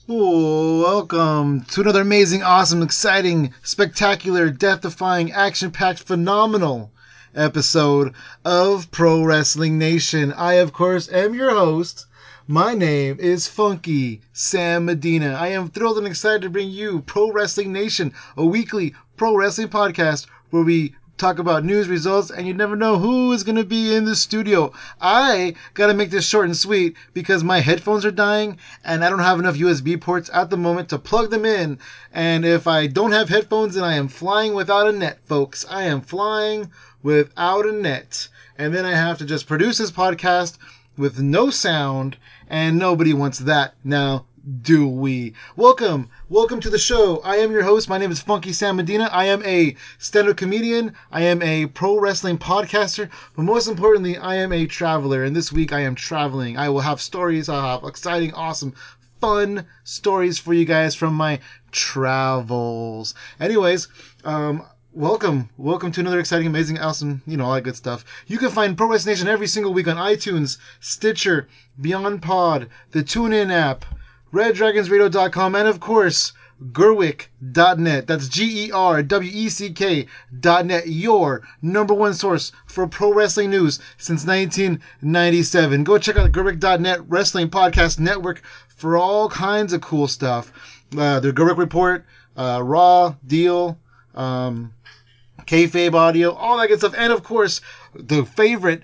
Welcome to another amazing, awesome, exciting, spectacular, death-defying, action-packed, phenomenal episode of Pro Wrestling Nation. I, of course, am your host. My name is Funky Sam Medina. I am thrilled and excited to bring you Pro Wrestling Nation, a weekly pro wrestling podcast where we talk about news, results, and you never know who is going to be in the studio. I got to make this short and sweet because my headphones are dying and I don't have enough USB ports at the moment to plug them in. And if I don't have headphones, then I am flying without a net, folks. I am flying without a net. And then I have to just produce this podcast with no sound, and nobody wants that now, do we? Welcome to the show. I am your host. My name is Funky Sam Medina. I am a stand-up comedian. I am a pro wrestling podcaster, but most importantly, I am a traveler. And this week I am traveling. I will have stories. I'll have exciting, awesome, fun stories for you guys from my travels. Anyways, Welcome to another exciting, amazing, awesome, all that good stuff. You can find Pro Wrestling Nation every single week on iTunes, Stitcher, Beyond Pod, the TuneIn app, RedDragonsRadio.com, and of course, Gerwick.net. That's GERWECK.net, your number one source for pro wrestling news since 1997. Go check out Gerwick.net Wrestling Podcast Network for all kinds of cool stuff. The Gerwick Report, Raw, Deal, kayfabe audio, all that good stuff, and of course, the favorite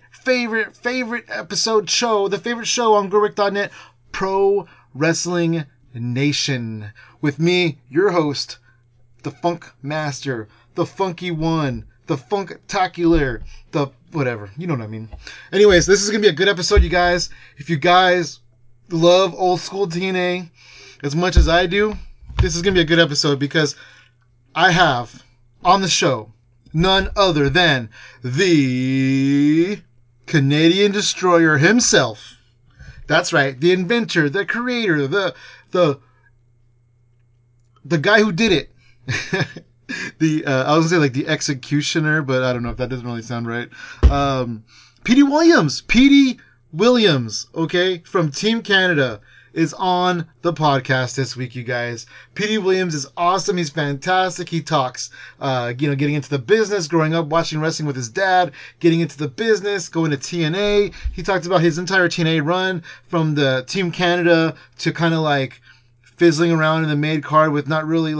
episode show, the favorite show on Gerwick.net, Pro Wrestling Nation, with me, your host, the Funk Master, the Funky One, the Funktacular, the whatever, you know what I mean. Anyways, this is gonna be a good episode, you guys. If you guys love old school TNA as much as I do, this is gonna be a good episode because I have on the show none other than the Canadian Destroyer himself. That's right, the inventor, the creator, the guy who did it. I was gonna say like the executioner, but I don't know if that doesn't really sound right. Petey Williams, okay, from Team Canada, is on the podcast this week, you guys. Petey Williams is awesome. He's fantastic. He talks, getting into the business, growing up watching wrestling with his dad, getting into the business, going to TNA. He talked about his entire TNA run from the Team Canada to kind of like fizzling around in the mid card with not really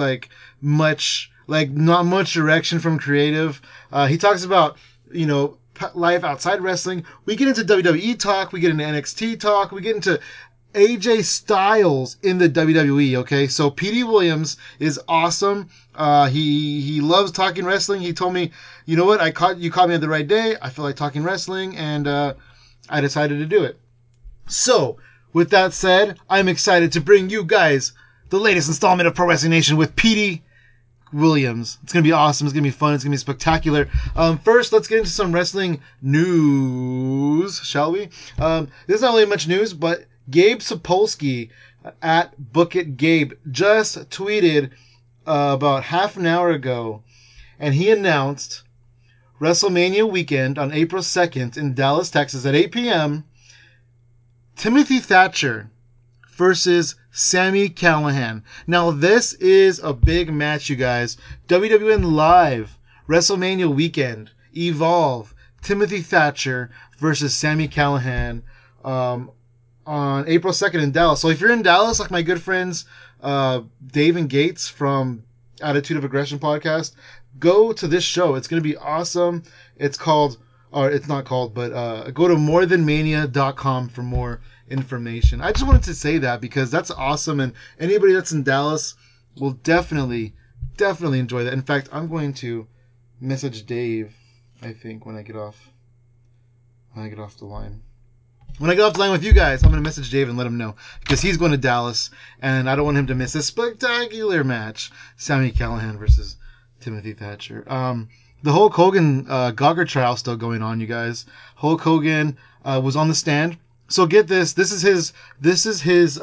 not much direction from creative. He talks about, life outside wrestling. We get into WWE talk. We get into NXT talk. We get into AJ Styles in the WWE, okay? So Petey Williams is awesome. He loves talking wrestling. He told me, you know what, you caught me at the right day. I feel like talking wrestling, and I decided to do it. So, with that said, I'm excited to bring you guys the latest installment of Pro Wrestling Nation with Petey Williams. It's going to be awesome. It's going to be fun. It's going to be spectacular. First, let's get into some wrestling news, shall we? There's not really much news, but Gabe Sapolsky at Book It Gabe just tweeted about half an hour ago, and he announced WrestleMania weekend on April 2nd in Dallas, Texas at 8 p.m. Timothy Thatcher versus Sami Callihan. Now, this is a big match, you guys. WWN Live, WrestleMania weekend, Evolve, Timothy Thatcher versus Sami Callihan on April 2nd in Dallas. So if you're in Dallas, like my good friends Dave and Gates from Attitude of Aggression podcast, go to this show. It's going to be awesome. It's not called, but go to morethanmania.com for more information. I just wanted to say that because that's awesome, and anybody that's in Dallas will definitely enjoy that. In fact, I'm going to message Dave, I think, when I get off the line. When I get off the line with you guys, I'm going to message Dave and let him know because he's going to Dallas, and I don't want him to miss a spectacular match. Sami Callihan versus Timothy Thatcher. The Hulk Hogan Gawker trial still going on, you guys. Hulk Hogan was on the stand. So get this. This is his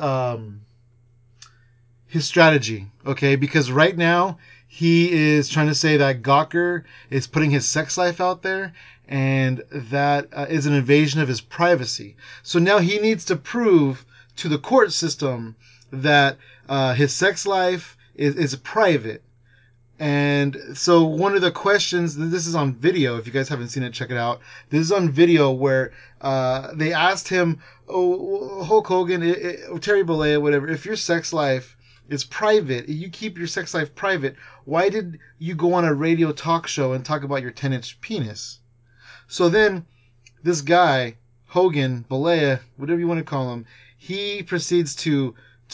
strategy, okay? Because right now he is trying to say that Gawker is putting his sex life out there, and that is an invasion of his privacy. So now he needs to prove to the court system that his sex life is private. And so one of the questions, this is on video. If you guys haven't seen it, check it out. This is on video where they asked him, Hulk Hogan, Terry Bollea, whatever, if your sex life is private, you keep your sex life private, why did you go on a radio talk show and talk about your 10-inch penis? So then this guy, Hogan, Bollea, whatever you want to call him, he proceeds to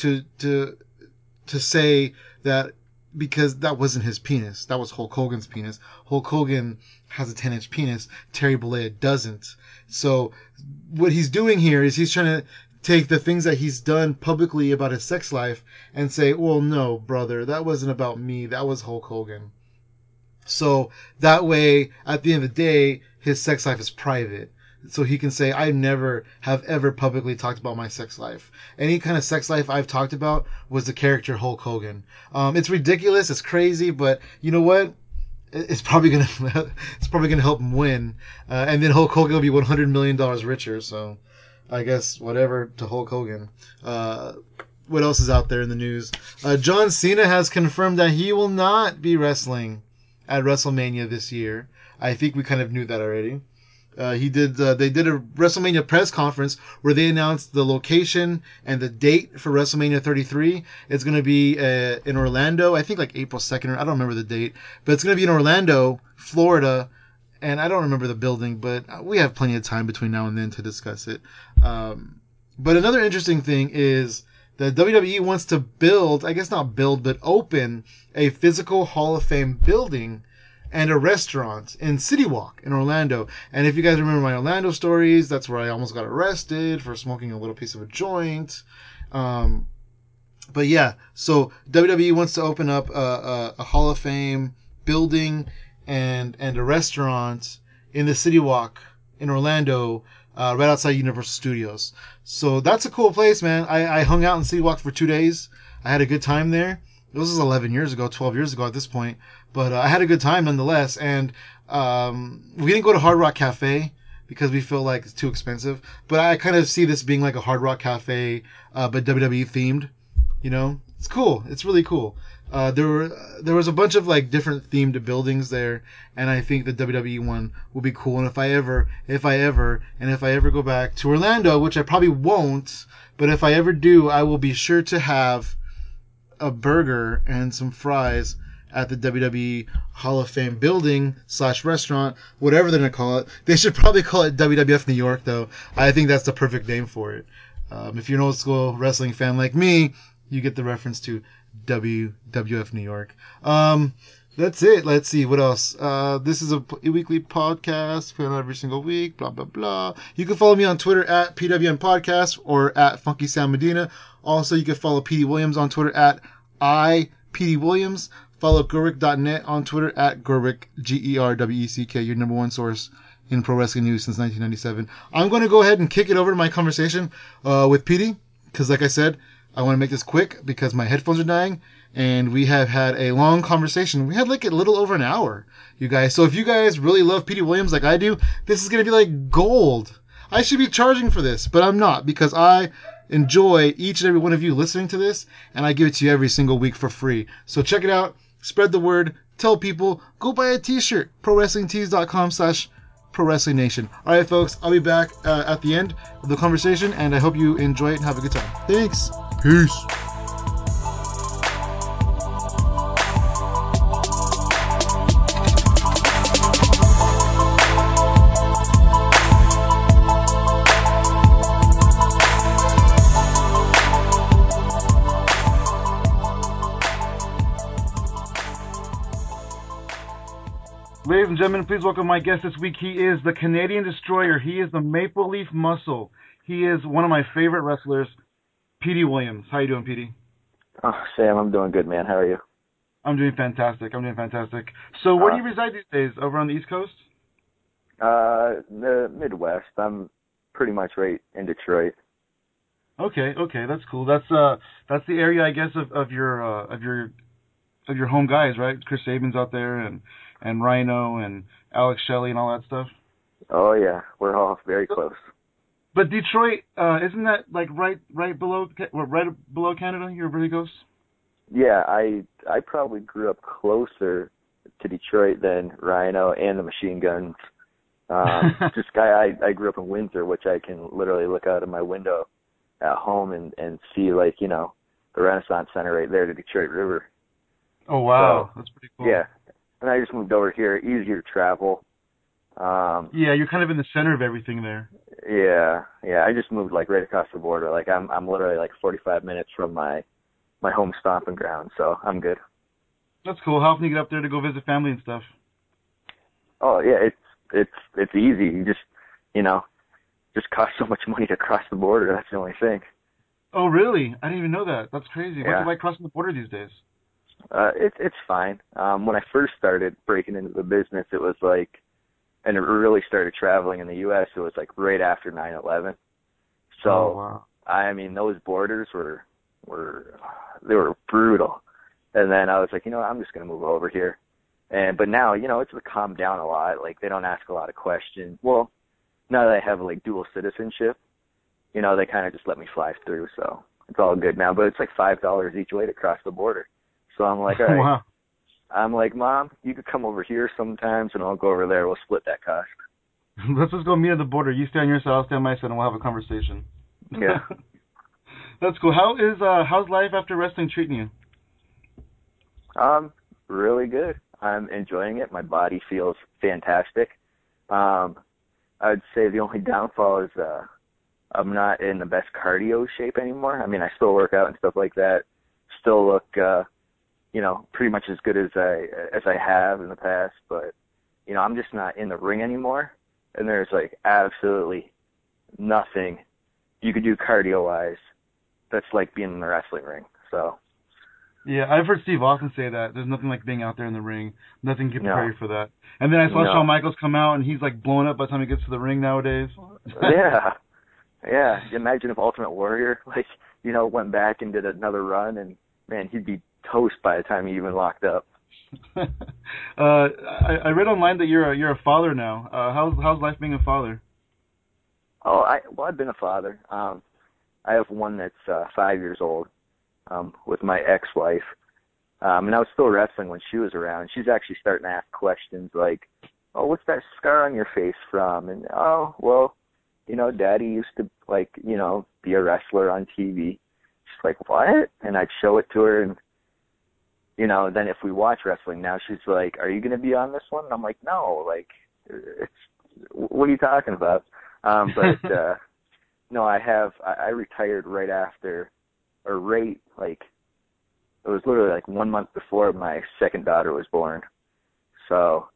say that because that wasn't his penis. That was Hulk Hogan's penis. Hulk Hogan has a 10-inch penis. Terry Bollea doesn't. So what he's doing here is he's trying to take the things that he's done publicly about his sex life and say, well, no, brother, that wasn't about me. That was Hulk Hogan. So that way, at the end of the day, his sex life is private. So he can say, I never have ever publicly talked about my sex life. Any kind of sex life I've talked about was the character Hulk Hogan. It's ridiculous. It's crazy, but you know what? It's probably gonna help him win. And then Hulk Hogan will be $100 million richer. So I guess whatever to Hulk Hogan. What else is out there in the news? John Cena has confirmed that he will not be wrestling at WrestleMania this year. I think we kind of knew that already. They did a WrestleMania press conference where they announced the location and the date for WrestleMania 33. It's going to be in Orlando, I think like April 2nd, or I don't remember the date, but it's going to be in Orlando, Florida, and I don't remember the building, but we have plenty of time between now and then to discuss it. But another interesting thing is that WWE wants to open a physical Hall of Fame building and a restaurant in City Walk in Orlando. And if you guys remember my Orlando stories, that's where I almost got arrested for smoking a little piece of a joint. But yeah, so WWE wants to open up a Hall of Fame building and a restaurant in the City Walk in Orlando, right outside Universal Studios. So that's a cool place, man. I hung out in City Walk for 2 days. I had a good time there. This was 11 years ago, 12 years ago at this point. But I had a good time nonetheless. And we didn't go to Hard Rock Cafe because we feel like it's too expensive. But I kind of see this being like a Hard Rock Cafe, but WWE themed. You know, it's cool. It's really cool. There was a bunch of like different themed buildings there, and I think the WWE one will be cool. And if I ever go back to Orlando, which I probably won't, but if I ever do, I will be sure to have a burger and some fries at the WWE Hall of Fame building / restaurant, whatever they're going to call it. They should probably call it WWF New York, though. I think that's the perfect name for it. If you're an old school wrestling fan like me, you get the reference to WWF New York. That's it. Let's see. What else? This is a weekly podcast, put out every single week, blah, blah, blah. You can follow me on Twitter at PWN Podcast or at Funky Sam Medina. Also, you can follow PD Williams on Twitter at IPDWilliams. Follow Gerwick.net on Twitter at Gerwick, GERWECK, your number one source in pro wrestling news since 1997. I'm going to go ahead and kick it over to my conversation with PD, because like I said, I want to make this quick because my headphones are dying, and we have had a long conversation. We had like a little over an hour, you guys. So if you guys really love PD Williams like I do, this is going to be like gold. I should be charging for this, but I'm not, because I enjoy each and every one of you listening to this, and I give it to you every single week for free. So check it out. Spread the word. Tell people. Go buy a t-shirt. ProWrestlingTees.com/ProWrestlingNation. All right, folks. I'll be back at the end of the conversation, and I hope you enjoy it and have a good time. Thanks. Peace. Ladies and gentlemen, please welcome my guest this week. He is the Canadian Destroyer. He is the Maple Leaf Muscle. He is one of my favorite wrestlers, PD Williams. How you doing, PD? Oh, Sam, I'm doing good, man. How are you? I'm doing fantastic. So where do you reside these days? Over on the East Coast? The Midwest. I'm pretty much right in Detroit. Okay, that's cool. That's the area, I guess, of your home guys, right? Chris Sabin's out there, and Rhino and Alex Shelley and all that stuff. Oh yeah, we're all very close. But Detroit, isn't that like right below Canada? Your really goes. Yeah, I probably grew up closer to Detroit than Rhino and the Machine Guns. I grew up in Windsor, which I can literally look out of my window at home and see, like, you know, the Renaissance Center right there, the Detroit River. Oh wow, So, that's pretty cool. yeah, and I just moved over here, easier to travel. Yeah, you're kind of in the center of everything there. Yeah, I just moved like right across the border. Like I'm literally like 45 minutes from my home stomping ground, so I'm good. That's cool. How often you get up there to go visit family and stuff? Oh yeah, it's easy. You just, you know, just cost so much money to cross the border. That's the only thing. Oh really? I didn't even know that. That's crazy. What's Yeah. it like crossing the border these days? It's fine. When I first started breaking into the business, it was like, and it really started traveling in the U.S. It was like right after 9/11. So, oh, wow. I mean, those borders were they were brutal. And then I was like, you know what, I'm just gonna move over here. But now, you know, it's calmed down a lot. Like, they don't ask a lot of questions. Well, now that I have like dual citizenship, you know, they kind of just let me fly through. So it's all good now. But it's like $5 each way to cross the border. So I'm like, all right. Wow. I'm like, Mom, you could come over here sometimes, and I'll go over there. We'll split that cost. Let's just go meet at the border. You stay on your side, I'll stay on my side, and we'll have a conversation. Yeah. That's cool. How's life after wrestling treating you? Really good. I'm enjoying it. My body feels fantastic. I would say the only downfall is I'm not in the best cardio shape anymore. I mean, I still work out and stuff like that. Still look, you know, pretty much as good as I have in the past, but you know, I'm just not in the ring anymore. And there's like absolutely nothing you could do cardio wise that's like being in the wrestling ring. So Yeah, I've heard Steve Austin say that. There's nothing like being out there in the ring. Nothing can prepare you for that. And then I saw Shawn Michaels come out, and he's like blown up by the time he gets to the ring nowadays. Yeah. Imagine if Ultimate Warrior, like, you know, went back and did another run, and man, he'd be toast by the time he even locked up. I read online that you're a father now. How's life being a father? Oh, I've been a father. I have one that's 5 years old, with my ex-wife. And I was still wrestling when she was around. She's actually starting to ask questions like, oh, what's that scar on your face from? And, oh, well, you know, Daddy used to, like, you know, be a wrestler on TV. She's like, what? And I'd show it to her, and, you know, then if we watch wrestling now, she's like, are you going to be on this one? And I'm like, no, like, what are you talking about? No, I retired right after, or right, like, it was literally like 1 month before my second daughter was born. So,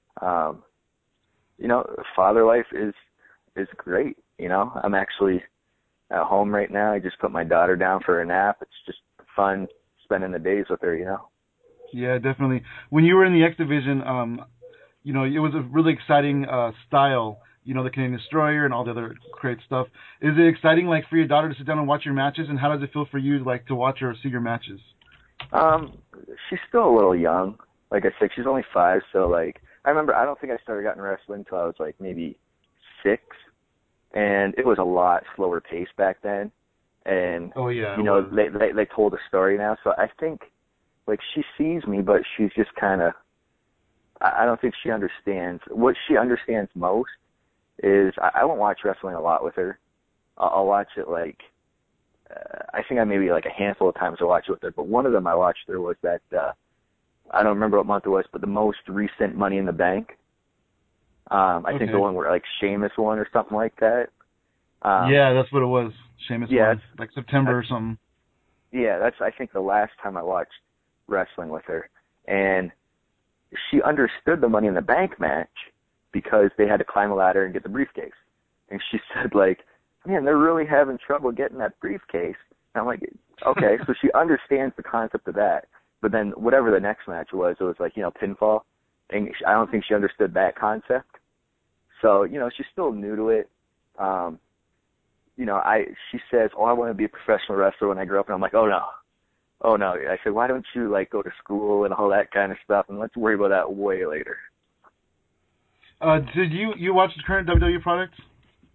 you know, father life is great. You know, I'm actually at home right now. I just put my daughter down for a nap. It's just fun spending the days with her, you know. Yeah, definitely. When you were in the X Division, you know, it was a really exciting style. You know, the Canadian Destroyer and all the other great stuff. Is it exciting, like, for your daughter to sit down and watch your matches? And how does it feel for you, like, to watch her or see your matches? She's still a little young. Like I said, she's only 5, so, like, I don't think I started getting wrestling until I was, like, maybe 6. And it was a lot slower pace back then. And, oh, yeah, you know, they told a story now. So I think, like, she sees me, but she's just kind of, I don't think she understands. What she understands most is I won't watch wrestling a lot with her. I'll watch it, like, I think I maybe like a handful of times I watched it with her, but one of them I watched her was that, I don't remember what month it was, but the most recent Money in the Bank. I think the one where like Sheamus won or something like that. Yeah, that's what it was. Sheamus won, like September or something. Yeah, that's I think the last time I watched wrestling with her. And she understood the Money in the Bank match because they had to climb a ladder and get the briefcase. And she said, like, man, they're really having trouble getting that briefcase. And I'm like, okay, so she understands the concept of that. But then whatever the next match was, it was like, you know, pinfall. And I don't think she understood that concept. So, you know, she's still new to it. You know, she says, oh, I want to be a professional wrestler when I grow up. And I'm like, oh, no. I said, why don't you, like, go to school and all that kind of stuff, and let's worry about that way later. Did you watch the current WWE product?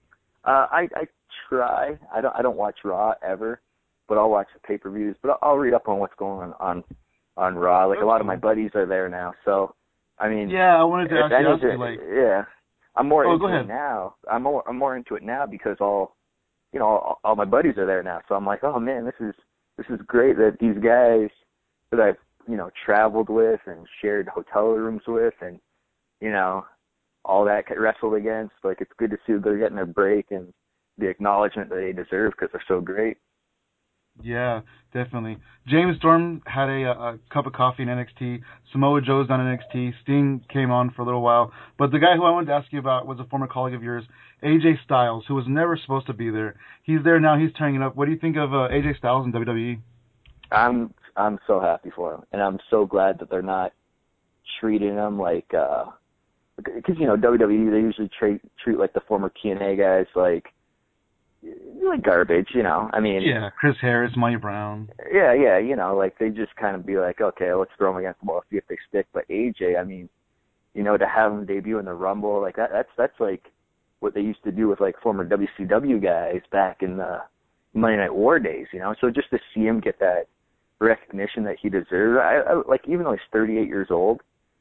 I try. I don't watch Raw ever, but I'll watch the pay-per-views. But I'll read up on what's going on Raw. Like, a lot of my buddies are there now, so I mean. Yeah, I wanted to ask you, like. Yeah, I'm more into ahead. it now. I'm more into it now because all my buddies are there now. So I'm like, oh man, this is great that these guys that I've traveled with and shared hotel rooms with and all that wrestled against. Like, it's good to see they're getting their break and the acknowledgement that they deserve because they're so great. Yeah, definitely. James Storm had a cup of coffee in NXT. Samoa Joe's on NXT. Sting came on for a little while. But the guy who I wanted to ask you about was a former colleague of yours, AJ Styles, who was never supposed to be there. He's there now. He's turning it up. What do you think of AJ Styles in WWE? I'm so happy for him, and I'm so glad that they're not treating him like because WWE, they usually treat like the former TNA guys like garbage, I mean. Yeah, Chris Harris, Monty Brown. Yeah, like they just kind of be like, okay, let's throw them against the wall, see if they stick. But AJ, I mean, to have him debut in the Rumble, like that's like what they used to do with like former WCW guys back in the Monday Night War days, So just to see him get that recognition that he deserves, I like, even though he's 38 years old,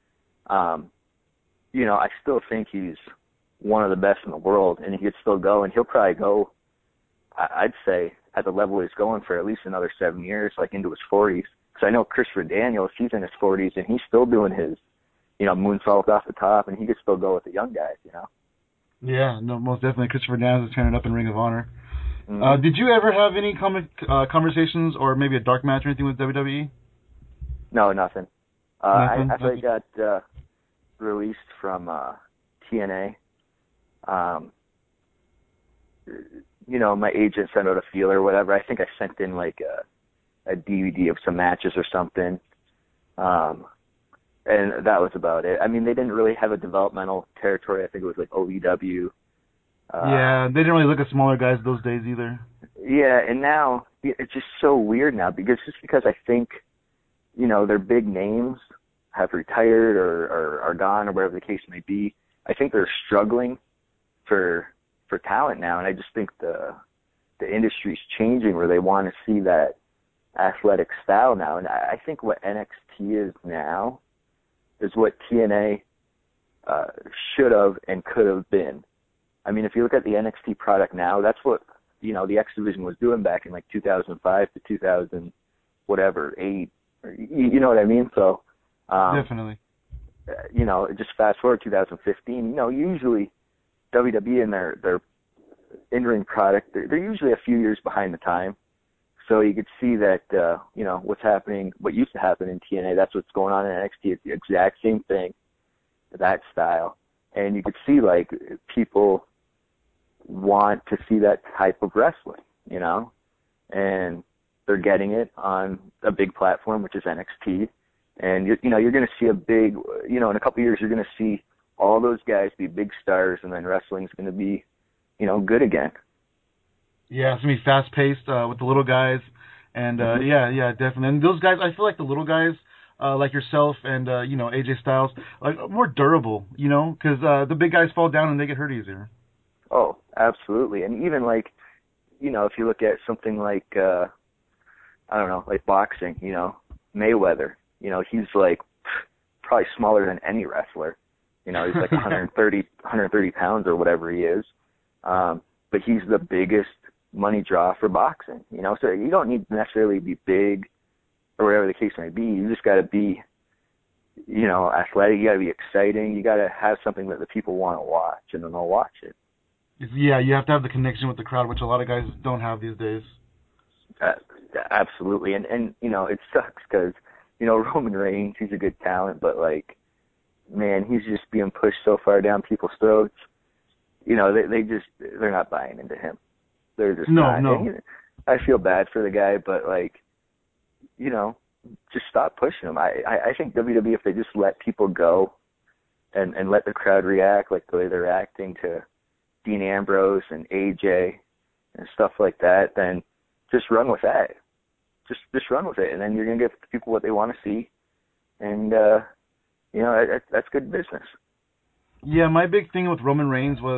I still think he's one of the best in the world, and he could still go, and he'll probably go, I'd say, at the level he's going for at least another 7 years, like into his 40s. Because I know Christopher Daniels, he's in his 40s, and he's still doing his, moonsault off the top, and he could still go with the young guys, Yeah, no, most definitely. Christopher Daniels is turning up in Ring of Honor. Mm-hmm. Did you ever have any conversations or maybe a dark match or anything with WWE? No, nothing. After Nothing? I got released from TNA, my agent sent out a feeler or whatever. I think I sent in like a DVD of some matches or something. And that was about it. I mean, they didn't really have a developmental territory. I think it was like OVW. Yeah, they didn't really look at smaller guys those days either. Yeah, and now it's just so weird now because I think, their big names have retired or are gone or whatever the case may be. I think they're struggling for talent now, and I just think the industry's changing where they want to see that athletic style now. And I think what NXT is now is what TNA should have and could have been. I mean, if you look at the NXT product now, that's what the X Division was doing back in like 2005 to 2000 whatever 8. You know what I mean? So Definitely. Just fast forward 2015. Usually WWE and their in-ring product, they're usually a few years behind the time. So you could see that, what's happening, what used to happen in TNA, that's what's going on in NXT. It's the exact same thing, that style. And you could see, like, people want to see that type of wrestling, and they're getting it on a big platform, which is NXT. And, you're going to see a big, in a couple of years, you're going to see all those guys be big stars, and then wrestling's going to be, good again. Yeah, it's going to be fast-paced with the little guys. And, yeah, definitely. And those guys, I feel like the little guys, like yourself and, AJ Styles, like more durable, because the big guys fall down and they get hurt easier. Oh, absolutely. And even, like, if you look at something like, like boxing, Mayweather, he's, like, probably smaller than any wrestler. He's like 130 pounds or whatever he is. But he's the biggest money draw for boxing, so you don't need to necessarily be big or whatever the case may be. You just got to be, athletic. You got to be exciting. You got to have something that the people want to watch, and then they'll watch it. Yeah, you have to have the connection with the crowd, which a lot of guys don't have these days. Absolutely. And it sucks because, Roman Reigns, he's a good talent, but, like, man, he's just being pushed so far down people's throats. They're not buying into him. They're just not. No. And, I feel bad for the guy, but, like, just stop pushing him. I think WWE, if they just let people go and let the crowd react like the way they're acting to Dean Ambrose and AJ and stuff like that, then just run with that. Just run with it, and then you're going to give people what they want to see. And, that's good business. Yeah, my big thing with Roman Reigns was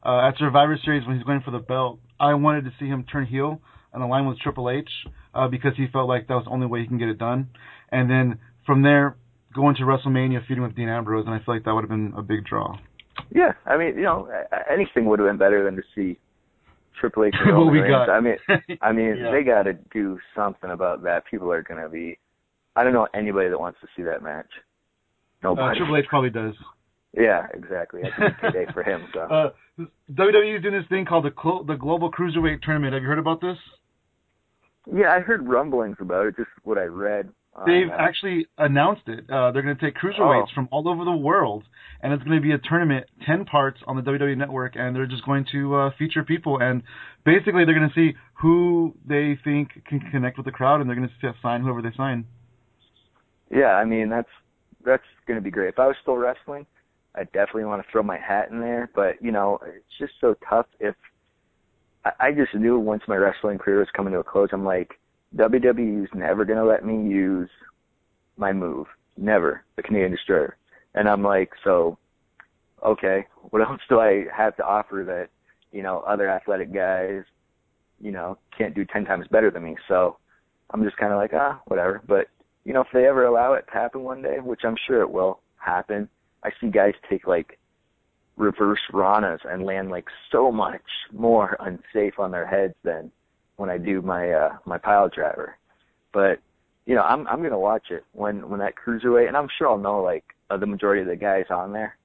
at Survivor Series when he's going for the belt, I wanted to see him turn heel and align with Triple H because he felt like that was the only way he can get it done. And then from there, going to WrestleMania, feuding with Dean Ambrose, and I feel like that would have been a big draw. Yeah, I mean, anything would have been better than to see Triple H and What Roman we Reigns. got. I mean, Yeah. they got to do something about that. People are going to be. I don't know anybody that wants to see that match. Nobody. Triple H probably does. Yeah, exactly. That's a good day for him. So. WWE is doing this thing called the Global Cruiserweight Tournament. Have you heard about this? Yeah, I heard rumblings about it, just what I read. They've actually announced it. They're going to take cruiserweights from all over the world, and it's going to be a tournament, 10 parts on the WWE Network, and they're just going to feature people, and basically they're going to see who they think can connect with the crowd, and they're going to sign whoever they sign. Yeah, I mean, that's going to be great. If I was still wrestling, I definitely want to throw my hat in there, but, it's just so tough. If I just knew once my wrestling career was coming to a close, I'm like, WWE's never going to let me use my move. Never. The Canadian Destroyer. And I'm like, so, okay, what else do I have to offer that, other athletic guys, can't do 10 times better than me? So I'm just kind of like, whatever. But, if they ever allow it to happen one day, which I'm sure it will happen, I see guys take, like, reverse Ranas and land, like, so much more unsafe on their heads than when I do my pile driver. But, I'm going to watch it when that cruiserweight, and I'm sure I'll know, like, the majority of the guys on there.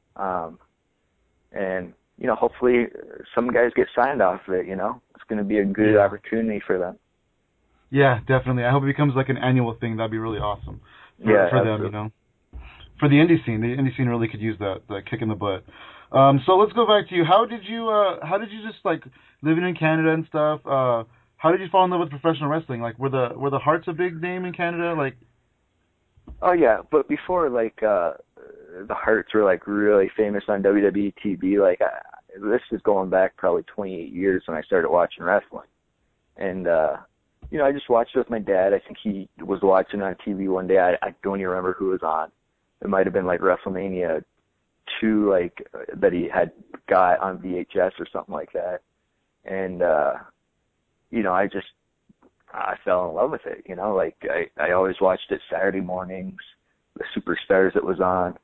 And, hopefully some guys get signed off of it, It's going to be a good opportunity for them. Yeah, definitely. I hope it becomes like an annual thing. That'd be really awesome for them, For the indie scene really could use that kick in the butt. So let's go back to you. How did you just like living in Canada and stuff? How did you fall in love with professional wrestling? Like, were the Hearts a big name in Canada? Like, oh yeah, but before like the Hearts were like really famous on WWE TV, like this is going back probably 28 years when I started watching wrestling, and I just watched it with my dad. I think he was watching on TV one day. I don't even remember who was on. It might have been like WrestleMania 2, like that he had got on VHS or something like that. And I fell in love with it. Like I always watched it Saturday mornings, the Superstars that was on.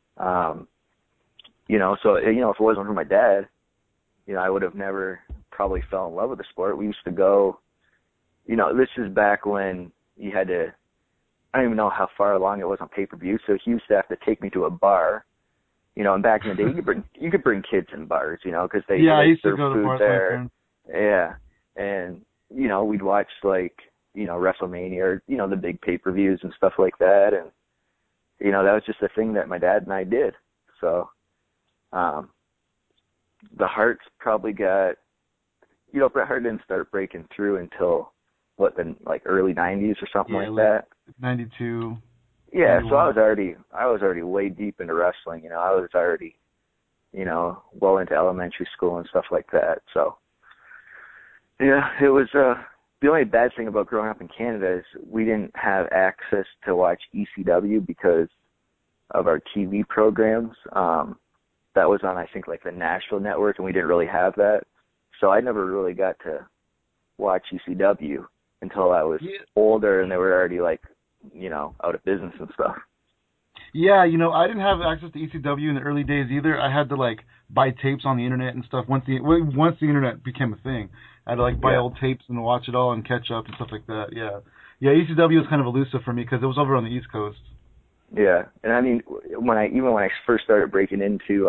So if it wasn't for my dad, I would have never probably fell in love with the sport. We used to go. This is back when you had to. I don't even know how far along it was on pay-per-view, so he used to have to take me to a bar. And back in the day, you could bring kids in bars, because they I used to serve go to food bars there. Yeah, and we'd watch like WrestleMania or the big pay-per-views and stuff like that, and that was just a thing that my dad and I did. So, the Hearts probably got Bret Hart didn't start breaking through until like early 90s or something like that. 92. Yeah, 91. so I was already way deep into wrestling. I was already, well into elementary school and stuff like that. So, yeah, it was the only bad thing about growing up in Canada is we didn't have access to watch ECW because of our TV programs. That was on, I think, like the Nashville network, and we didn't really have that. So I never really got to watch ECW until I was older, and they were already like, out of business and stuff. Yeah, I didn't have access to ECW in the early days either. I had to like buy tapes on the internet and stuff once the internet became a thing. I had to like buy old tapes and watch it all and catch up and stuff like that. Yeah, ECW was kind of elusive for me because it was over on the East Coast. Yeah, and I mean, when I first started breaking into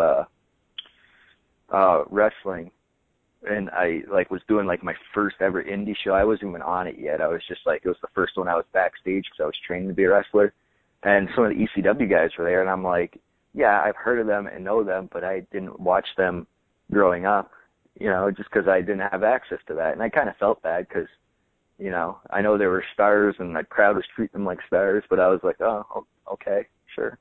wrestling, and I like was doing like my first ever indie show. I wasn't even on it yet. I was just like, it was the first one I was backstage because I was training to be a wrestler. And some of the ECW guys were there, and I'm like, yeah, I've heard of them and know them, but I didn't watch them growing up, just because I didn't have access to that. And I kind of felt bad because, I know they were stars and the crowd was treating them like stars, but I was like, oh, okay, sure.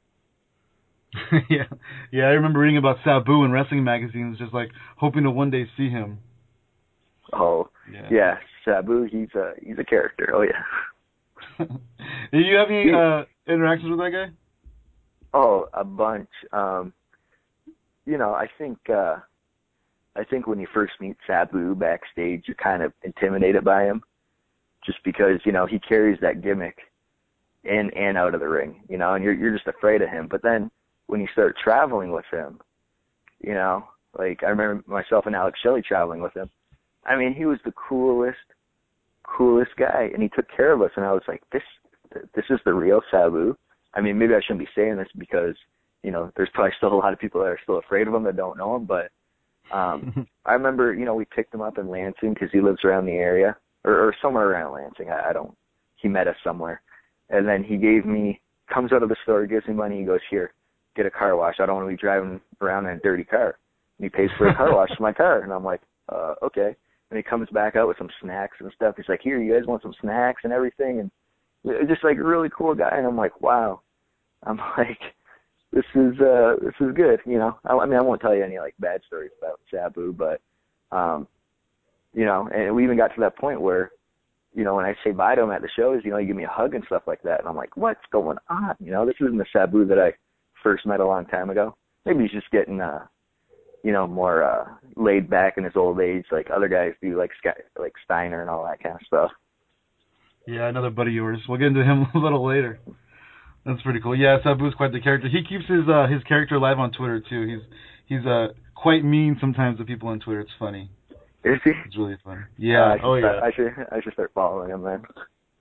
Yeah. I remember reading about Sabu in wrestling magazines, just like hoping to one day see him. Oh, yeah, Sabu, he's a character. Oh yeah. Did you have any interactions with that guy? Oh, a bunch. I think I think when you first meet Sabu backstage, you're kind of intimidated by him, just because he carries that gimmick in and out of the ring, and you're just afraid of him. But then when you start traveling with him, like I remember myself and Alex Shelley traveling with him. I mean, he was the coolest guy, and he took care of us. And I was like, this is the real Sabu. I mean, maybe I shouldn't be saying this because there's probably still a lot of people that are still afraid of him that don't know him. But I remember, we picked him up in Lansing because he lives around the area or somewhere around Lansing. He met us somewhere, and then he comes out of the store, gives me money. He goes, here, get a car wash. I don't want to be driving around in a dirty car. And he pays for a car wash for my car, and I'm like, okay. And he comes back out with some snacks and stuff. He's like, here, you guys want some snacks and everything? And just like a really cool guy. And I'm like, wow. I'm like, this is good. I mean, I won't tell you any like bad stories about Sabu, but, and we even got to that point where, when I say bye to him at the shows, you give me a hug and stuff like that. And I'm like, what's going on? This isn't the Sabu that I first met a long time ago. Maybe he's just getting, more laid back in his old age, like other guys do, like Steiner and all that kind of stuff. Yeah, another buddy of yours. We'll get into him a little later. That's pretty cool. Yeah, Sabu's quite the character. He keeps his character alive on Twitter too. He's quite mean sometimes to people on Twitter. It's funny. Is he? It's really funny. Yeah. Yeah. I should start following him, man.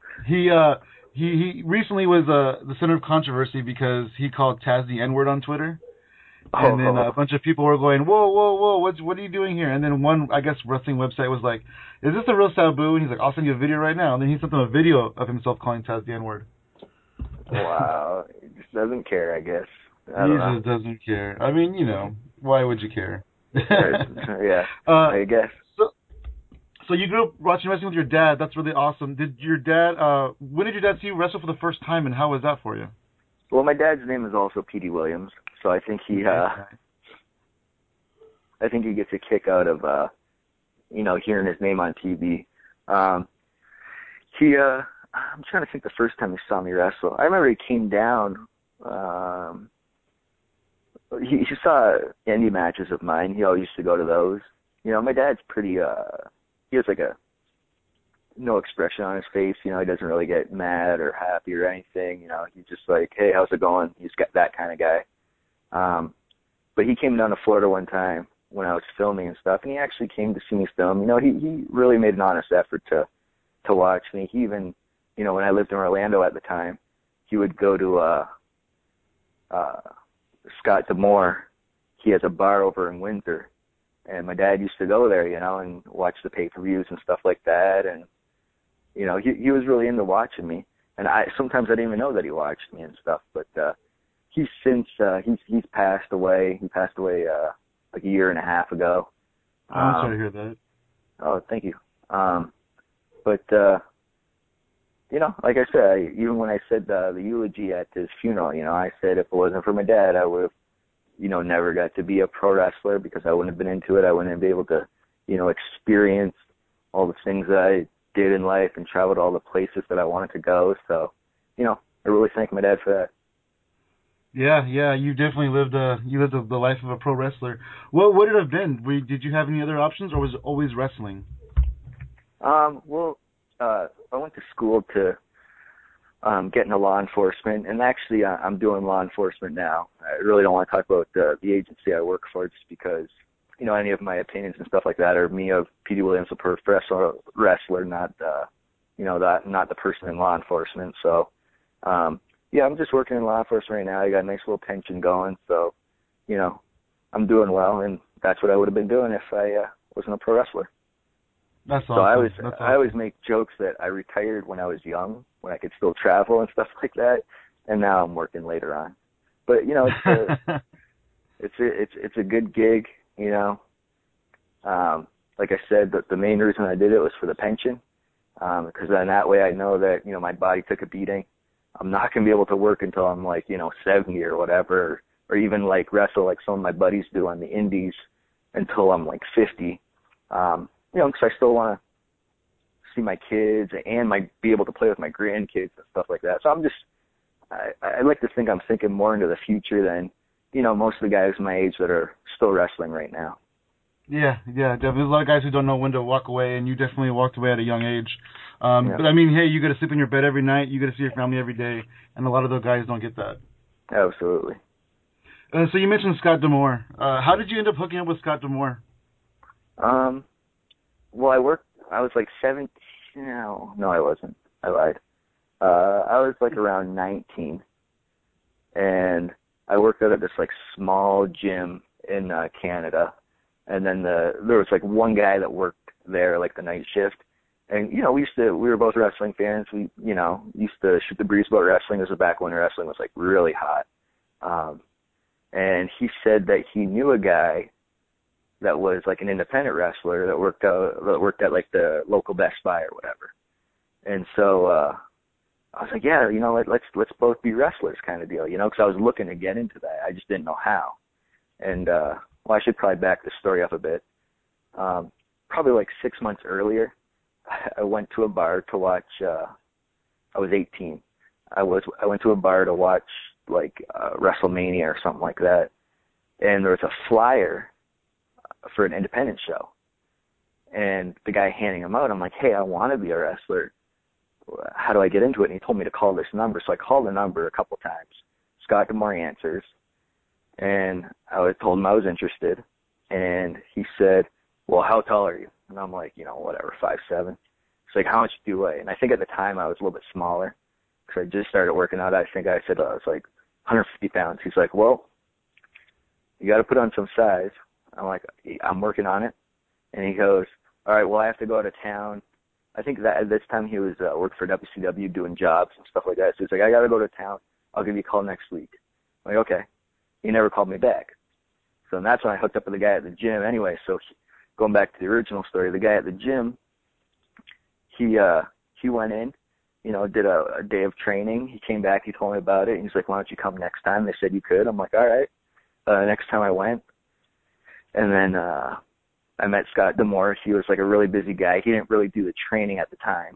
He recently was the center of controversy because he called Taz the N-word on Twitter. And then a bunch of people were going, whoa, what are you doing here? And then one, I guess, wrestling website was like, is this the real Sabu? And he's like, I'll send you a video right now. And then he sent them a video of himself calling Taz the N-word. Wow. He just doesn't care, I guess. He just doesn't care. I mean, why would you care? Yeah, I guess. So you grew up watching wrestling with your dad. That's really awesome. When did your dad see you wrestle for the first time, and how was that for you? Well, my dad's name is also P.D. Williams, so I think he gets a kick out of hearing his name on TV. I'm trying to think the first time he saw me wrestle. I remember he came down. He saw indie matches of mine. He always used to go to those. My dad's pretty. He has like no expression on his face. He doesn't really get mad or happy or anything. He's just like, hey, how's it going? He's got that kind of guy. But he came down to Florida one time when I was filming and stuff, and he actually came to see me film. He really made an honest effort to watch me. He even, when I lived in Orlando at the time, he would go to Scott D'Amore. He has a bar over in Windsor, and my dad used to go there, and watch the pay-per-views and stuff like that. And he was really into watching me, and sometimes I didn't even know that he watched me and stuff. But he's since he's passed away. He passed away like a year and a half ago. I'm sorry to hear that. Oh, thank you. But like I said, even when I said the eulogy at his funeral, I said if it wasn't for my dad, I would have, never got to be a pro wrestler because I wouldn't have been into it. I wouldn't have been able to, experience all the things that I did in life and travel to all the places that I wanted to go. So, I really thank my dad for that. Yeah, you definitely lived the life of a pro wrestler. What would it have been? Did you have any other options, or was it always wrestling? Well, I went to school to get into law enforcement, and actually I'm doing law enforcement now. I really don't want to talk about the agency I work for just because, any of my opinions and stuff like that are me of P.D. Williams, a professional wrestler, not the person in law enforcement. So, yeah, I'm just working in law enforcement right now. I got a nice little pension going, so, I'm doing well, and that's what I would have been doing if I wasn't a pro wrestler. That's so awesome. I always make jokes that I retired when I was young, when I could still travel and stuff like that, and now I'm working later on. But it's a good gig, Like I said, the main reason I did it was for the pension, because then that way I know that my body took a beating. I'm not gonna be able to work until I'm 70 or whatever, or even wrestle like some of my buddies do on the indies until I'm 50. Because I still want to see my kids and be able to play with my grandkids and stuff like that. So I like to think I'm thinking more into the future than, most of the guys my age that are still wrestling right now. Yeah, definitely. There's a lot of guys who don't know when to walk away, and you definitely walked away at a young age. Yeah. But I mean, hey, you got to sleep in your bed every night. You got to see your family every day, and a lot of those guys don't get that. Absolutely. So you mentioned Scott D'Amore. How did you end up hooking up with Scott D'Amore? Well, I was like 17. No, I wasn't. I lied. I was like around 19, and I worked out at this like small gym in Canada, and then there was like one guy that worked there like the night shift, and we were both wrestling fans. We used to shoot the breeze about wrestling. This was back when wrestling was like really hot, and he said that he knew a guy that was like an independent wrestler that worked at like the local Best Buy or whatever. And so I was like, yeah, let's both be wrestlers kind of deal, because I was looking to get into that. I just didn't know how. And well, I should probably back the story up a bit. Probably like 6 months earlier, I went to a bar to watch. I was 18. I went to a bar to watch like WrestleMania or something like that, and there was a flyer for an independent show. And the guy handing him out, I'm like, hey, I want to be a wrestler. How do I get into it? And he told me to call this number. So I called the number a couple times. Scott D'Amore answers. And I told him I was interested. And he said, well, how tall are you? And I'm like, whatever, 5'7". He's like, how much do you weigh? And I think at the time I was a little bit smaller because I just started working out. I think I said I was like 150 pounds. He's like, well, you got to put on some size. I'm like, I'm working on it. And he goes, all right, well, I have to go out of town. I think that at this time he was working for WCW doing jobs and stuff like that. So he's like, I got to go to town. I'll give you a call next week. I'm like, okay. He never called me back. So that's when I hooked up with the guy at the gym anyway. So going back to the original story, the guy at the gym, he went in, did a day of training. He came back. He told me about it. And he's like, why don't you come next time? They said you could. I'm like, all right. Next time I went. And then I met Scott D'Amore. He was like a really busy guy. He didn't really do the training at the time.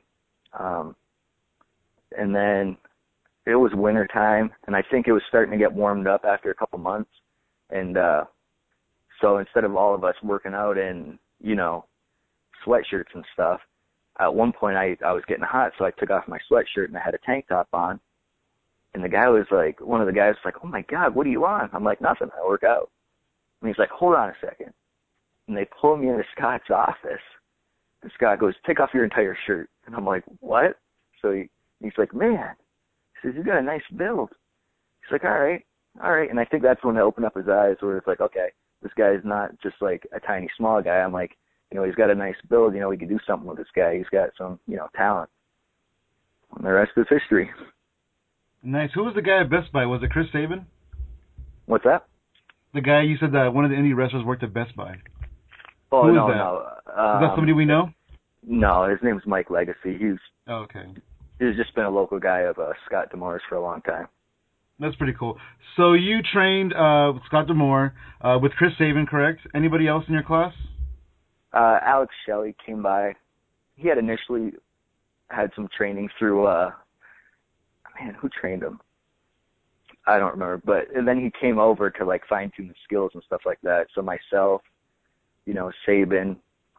And then it was winter time, and I think it was starting to get warmed up after a couple months. And so instead of all of us working out in, sweatshirts and stuff, at one point I was getting hot, so I took off my sweatshirt and I had a tank top on. And the guy was like, one of the guys was like, oh my God, what are you on? I'm like, nothing, I work out. And he's like, hold on a second. And they pull me into Scott's office. And Scott goes, take off your entire shirt. And I'm like, what? So he's like, man. He says, you got a nice build. He's like, all right. And I think that's when it opened up his eyes where it's like, okay, this guy is not just like a tiny, small guy. I'm like, he's got a nice build. We could do something with this guy. He's got some, talent. And the rest is history. Nice. Who was the guy at Best Buy? Was it Chris Sabin? What's that? The guy you said that one of the indie wrestlers worked at Best Buy. Oh, Who no. Is that somebody we know? No, his name's Mike Legacy. Okay. He's just been a local guy of Scott D'Amore's for a long time. That's pretty cool. So you trained with Scott D'Amore, with Chris Sabin, correct? Anybody else in your class? Alex Shelley came by. He had initially had some training through, who trained him? I don't remember, and then he came over to like fine tune the skills and stuff like that. So myself, Sabin,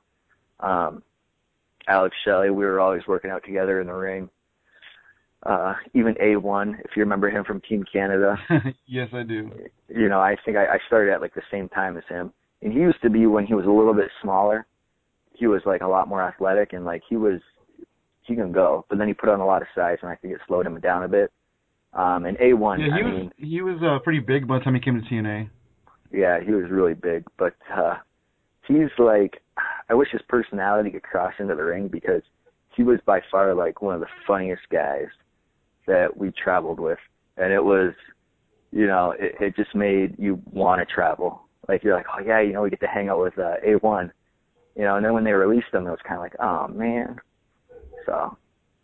Alex Shelley, we were always working out together in the ring. Even A1, if you remember him from Team Canada. Yes, I do. I think I started at like the same time as him. And he used to be, when he was a little bit smaller, he was like a lot more athletic and like he can go. But then he put on a lot of size and I think it slowed him down a bit. And A1, yeah, he was pretty big by the time he came to TNA. Yeah, he was really big. But he's like, I wish his personality could cross into the ring because he was by far like one of the funniest guys that we traveled with. And it was, it just made you want to travel. Like, you're like, oh, yeah, we get to hang out with A1. And then when they released him, it was kind of like, oh, man. So.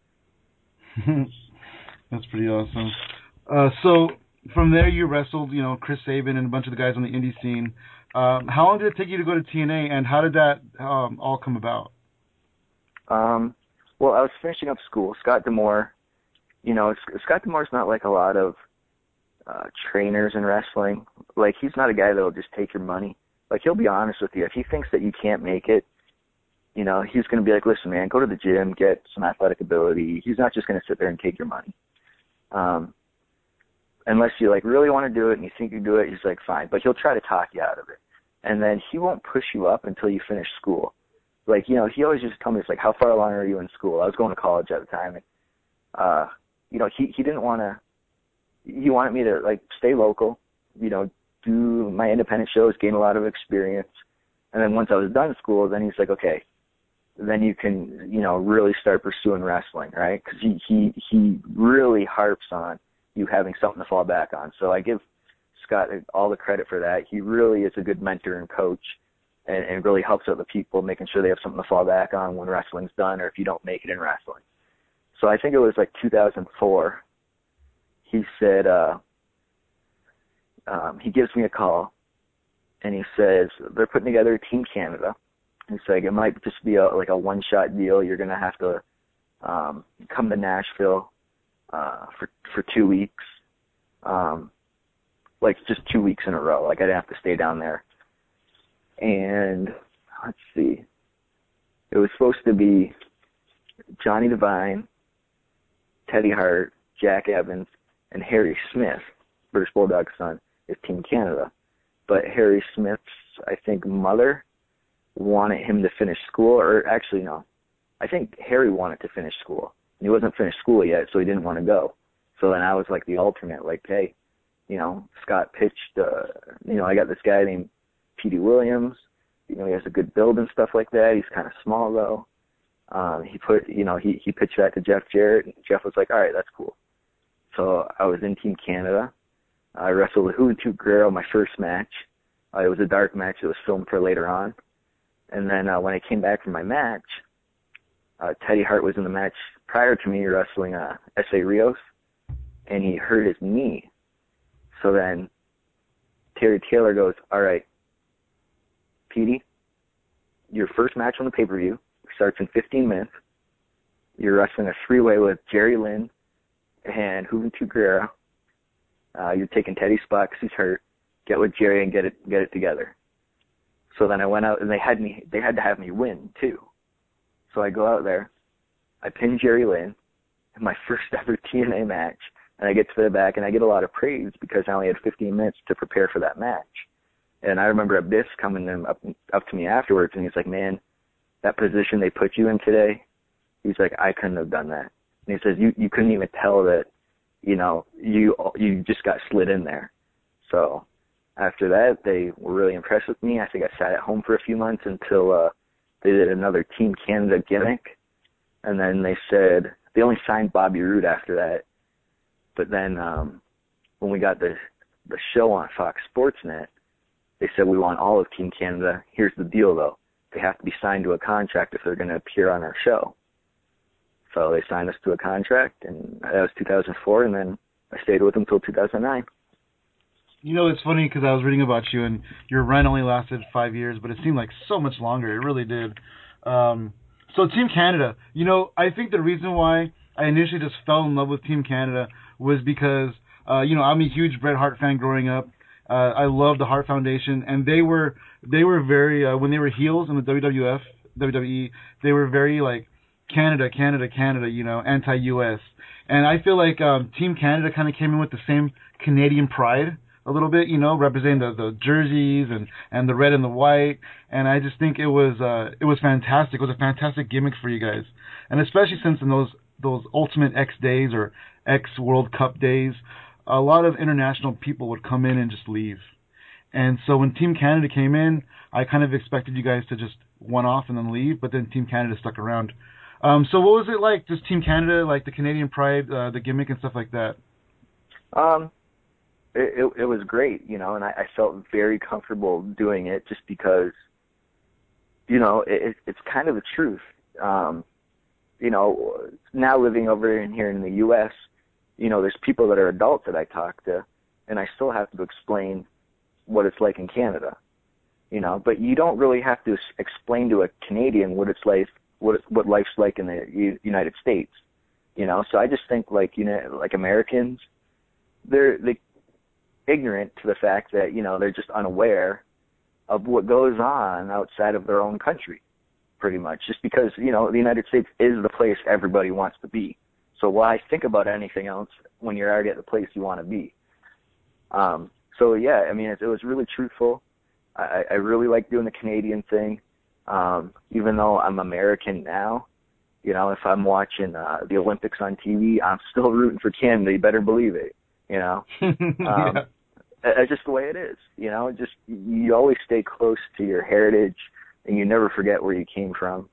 That's pretty awesome. So from there you wrestled, Chris Sabin and a bunch of the guys on the indie scene. How long did it take you to go to TNA, and how did that all come about? Well, I was finishing up school. Scott D'Amore, Scott D'Amore's not like a lot of trainers in wrestling. Like, he's not a guy that'll just take your money. Like, he'll be honest with you. If he thinks that you can't make it, you know, he's going to be like, listen, man, go to the gym, get some athletic ability. He's not just going to sit there and take your money. Unless you, like, really want to do it and you think you do it, he's like, fine. But he'll try to talk you out of it. And then he won't push you up until you finish school. Like, you know, he always just tell me, it's like, how far along are you in school? I was going to college at the time. And, you know, he didn't want to, he wanted me to, like, stay local, you know, do my independent shows, gain a lot of experience. And then once I was done school, then he's like, okay, then you can, you know, really start pursuing wrestling, right? Because he really harps on you having something to fall back on. So I give Scott all the credit for that. He really is a good mentor and coach, and really helps out the people, making sure they have something to fall back on when wrestling's done or if you don't make it in wrestling. So I think it was like 2004. He said, he gives me a call, and he says, they're putting together a Team Canada. He's like, it might just be like a one-shot deal. You're going to have to come to Nashville for 2 weeks, like just 2 weeks in a row. Like, I'd have to stay down there. And let's see, it was supposed to be Johnny Devine, Teddy Hart, Jack Evans, and Harry Smith, British Bulldog's son, is Team Canada. But Harry Smith's, I think, mother wanted him to finish school, or actually, no, I think Harry wanted to finish school. He wasn't finished school yet, so he didn't want to go. So then I was like the alternate, like, hey, you know, Scott pitched, you know, I got this guy named P.D. Williams. You know, he has a good build and stuff like that. He's kind of small, though. He pitched that to Jeff Jarrett, and Jeff was like, all right, that's cool. So I was in Team Canada. I wrestled with Juventud Guerrero my first match. It was a dark match that was filmed for later on. And then when I came back from my match, Teddy Hart was in the match prior to me wrestling S.A. Rios, and he hurt his knee. So then Terry Taylor goes, all right, Petey, your first match on the pay-per-view starts in 15 minutes. You're wrestling a three-way with Jerry Lynn and Juventud Guerrero. You're taking Teddy's spot because he's hurt. Get with Jerry and get it together. So then I went out, and they had to have me win too. So I go out there, I pin Jerry Lynn in my first ever TNA match, and I get to the back, and I get a lot of praise because I only had 15 minutes to prepare for that match. And I remember Abyss coming up to me afterwards, and he's like, man, that position they put you in today, he's like, I couldn't have done that. And he says, you couldn't even tell that, you know, you just got slid in there. So after that, they were really impressed with me. I think I sat at home for a few months until they did another Team Canada gimmick. And then they said, they only signed Bobby Roode after that. But then when we got the show on Fox Sports Net, they said, we want all of Team Canada. Here's the deal, though. They have to be signed to a contract if they're going to appear on our show. So they signed us to a contract, and that was 2004, and then I stayed with them until 2009. You know, it's funny because I was reading about you, and your run only lasted 5 years, but it seemed like so much longer. It really did. So Team Canada, you know, I think the reason why I initially just fell in love with Team Canada was because, you know, I'm a huge Bret Hart fan growing up. I love the Hart Foundation, and they were very, when they were heels in the WWE, they were very like, Canada, you know, anti-U.S. And I feel like Team Canada kind of came in with the same Canadian pride a little bit, you know, representing the jerseys and the red and the white. And I just think it was fantastic. It was a fantastic gimmick for you guys. And especially since in those Ultimate X days or X World Cup days, a lot of international people would come in and just leave. And so when Team Canada came in, I kind of expected you guys to just one off and then leave, but then Team Canada stuck around. So what was it like, just Team Canada, like the Canadian pride, the gimmick and stuff like that? It was great, you know, and I felt very comfortable doing it just because, you know, it's kind of the truth. You know, now living over here in the U.S., you know, there's people that are adults that I talk to, and I still have to explain what it's like in Canada, you know, but you don't really have to explain to a Canadian what it's like, what life's like in the United States, you know. So I just think, like, you know, like Americans, they're ignorant to the fact that, you know, they're just unaware of what goes on outside of their own country, pretty much. Just because, you know, the United States is the place everybody wants to be. So why think about anything else when you're already at the place you want to be? So yeah, I mean, it was really truthful. I really like doing the Canadian thing. Even though I'm American now, you know, if I'm watching the Olympics on TV, I'm still rooting for Canada. You better believe it, you know. Yeah. It's just the way it is, you know. Just you always stay close to your heritage, and you never forget where you came from.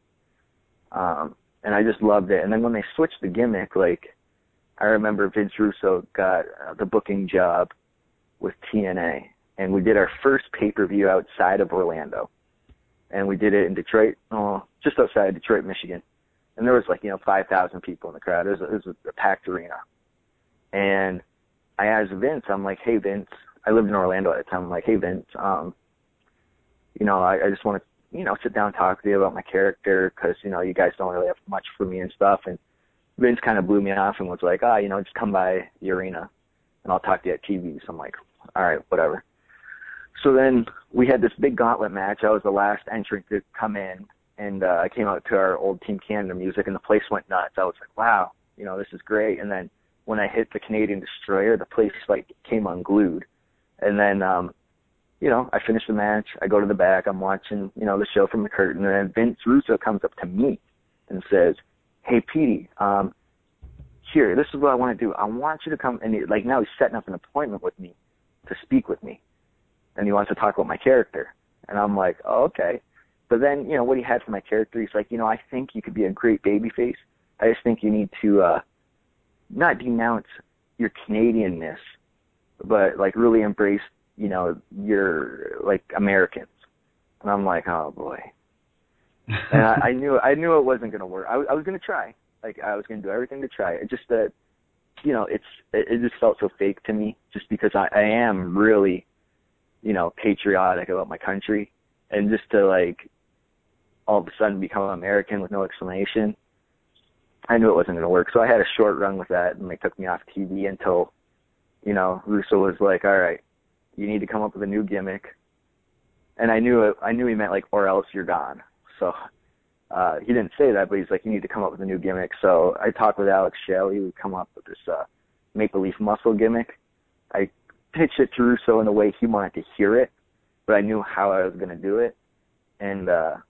And I just loved it. And then when they switched the gimmick, like, I remember Vince Russo got the booking job with TNA, and we did our first pay-per-view outside of Orlando. And we did it in Detroit, just outside of Detroit, Michigan. And there was, like, you know, 5,000 people in the crowd. It was a packed arena. And I asked Vince, I'm like, hey, Vince, I lived in Orlando at the time. I'm like, hey, Vince, you know, I just want to, you know, sit down and talk to you about my character because, you know, you guys don't really have much for me and stuff. And Vince kind of blew me off and was like, you know, just come by the arena and I'll talk to you at TV. So I'm like, all right, whatever. So then we had this big gauntlet match. I was the last entrant to come in, and I came out to our old Team Canada music, and the place went nuts. I was like, wow, you know, this is great. And then when I hit the Canadian Destroyer, the place, like, came unglued. And then, you know, I finished the match. I go to the back. I'm watching, you know, the show from the curtain, and then Vince Russo comes up to me and says, hey, Petey, here, this is what I want to do. I want you to come, and like, now he's setting up an appointment with me to speak with me. And he wants to talk about my character. And I'm like, oh, okay. But then, you know, what he had for my character, he's like, you know, I think you could be a great babyface. I just think you need to not denounce your Canadianness, but, like, really embrace, you know, your, like, Americans. And I'm like, oh, boy. And I knew it wasn't going to work. I was going to try. Like, I was going to do everything to try. It just that, you know, it just felt so fake to me just because I am really, you know, patriotic about my country. And just to, like, all of a sudden become an American with no explanation, I knew it wasn't going to work. So I had a short run with that, and they took me off TV until, you know, Russo was like, all right, you need to come up with a new gimmick. And I knew he meant, like, or else you're gone. So he didn't say that, but he's like, you need to come up with a new gimmick. So I talked with Alex Shelley. We come up with this Maple Leaf Muscle gimmick. I pitched it to Russo in the way he wanted to hear it, but I knew how I was going to do it. And,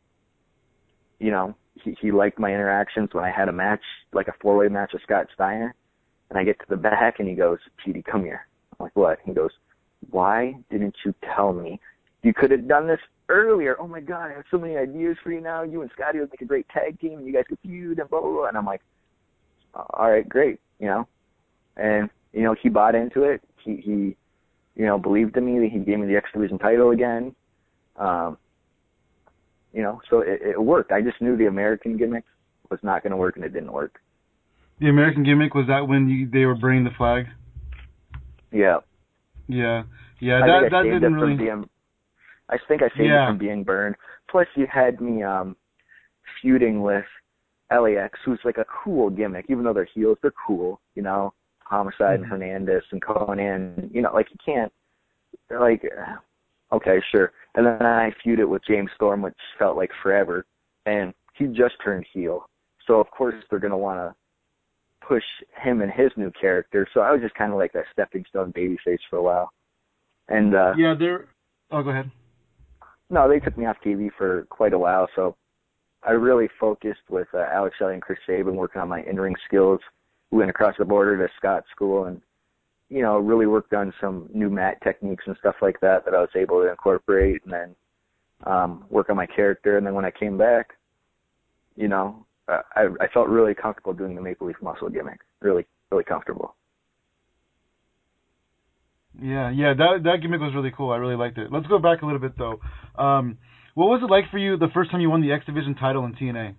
you know, he liked my interactions when I had a match, like a four-way match with Scott Steiner. And I get to the back, and he goes, Petey, come here. I'm like, what? He goes, why didn't you tell me? You could have done this earlier. Oh, my God, I have so many ideas for you now. You and Scotty would make a great tag team, and you guys could feud and blah, blah, blah. And I'm like, all right, great, you know. And, you know, he bought into it. He you know, believed in me. He gave me the X Division title again. You know, so it worked. I just knew the American gimmick was not going to work, and it didn't work. The American gimmick, was that when they were burning the flag? Yeah. Yeah. Yeah, that didn't really... I think I saved it from being burned. Plus, you had me feuding with LAX, who's like a cool gimmick. Even though they're heels, they're cool, you know. Homicide and Hernandez and Conan, you know, like, you can't, like, okay, sure. And then I feuded with James Storm, which felt like forever, and he just turned heel. So, of course, they're going to want to push him and his new character. So I was just kind of like that stepping stone babyface for a while. And oh, go ahead. No, they took me off TV for quite a while, so I really focused with Alex Shelley and Chris Sabin working on my in-ring skills. We went across the border to Scott's school and, you know, really worked on some new mat techniques and stuff like that I was able to incorporate, and then work on my character. And then when I came back, you know, I felt really comfortable doing the Maple Leaf Muscle gimmick. Really, really comfortable. Yeah, that gimmick was really cool. I really liked it. Let's go back a little bit, though. What was it like for you the first time you won the X Division title in TNA?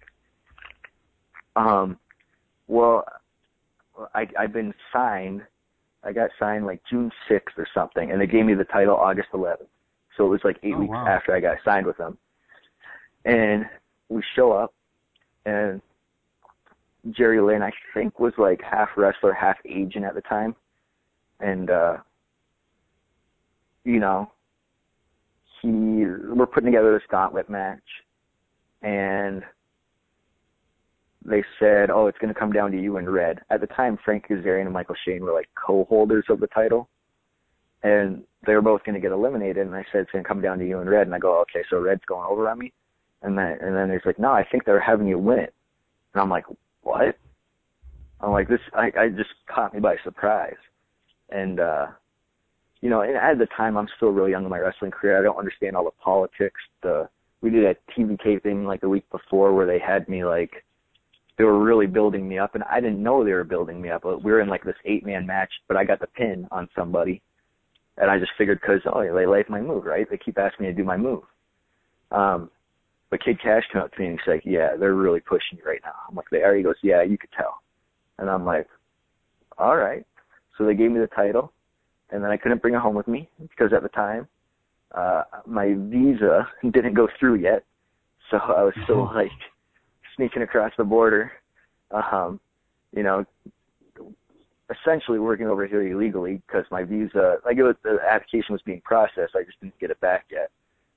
Well, I've been signed. I got signed like June 6th or something, and they gave me the title August 11th. So it was like 8 weeks after I got signed with them. And we show up, and Jerry Lynn, I think, was like half wrestler, half agent at the time. And, you know, he we're putting together this gauntlet match, and they said, oh, it's going to come down to you and Red. At the time, Frank Kazarian and Michael Shane were like co-holders of the title, and they were both going to get eliminated, and I said, it's going to come down to you and Red, and I go, okay, so Red's going over on me? And then he's like, no, I think they're having you win it. And I'm like, what? I'm like, I just caught me by surprise. And, you know, and at the time, I'm still really young in my wrestling career. I don't understand all the politics. We did a TVK thing like the week before where they had me like, they were really building me up, and I didn't know they were building me up. We were in like this 8-man match, but I got the pin on somebody, and I just figured because, they like my move, right? They keep asking me to do my move. But Kid Cash came up to me and he's like, yeah, they're really pushing you right now. I'm like, they are? He goes, yeah, you could tell. And I'm like, all right. So they gave me the title, and then I couldn't bring it home with me because at the time, my visa didn't go through yet. So I was still like sneaking across the border, you know, essentially working over here illegally because my visa, the application was being processed. I just didn't get it back yet.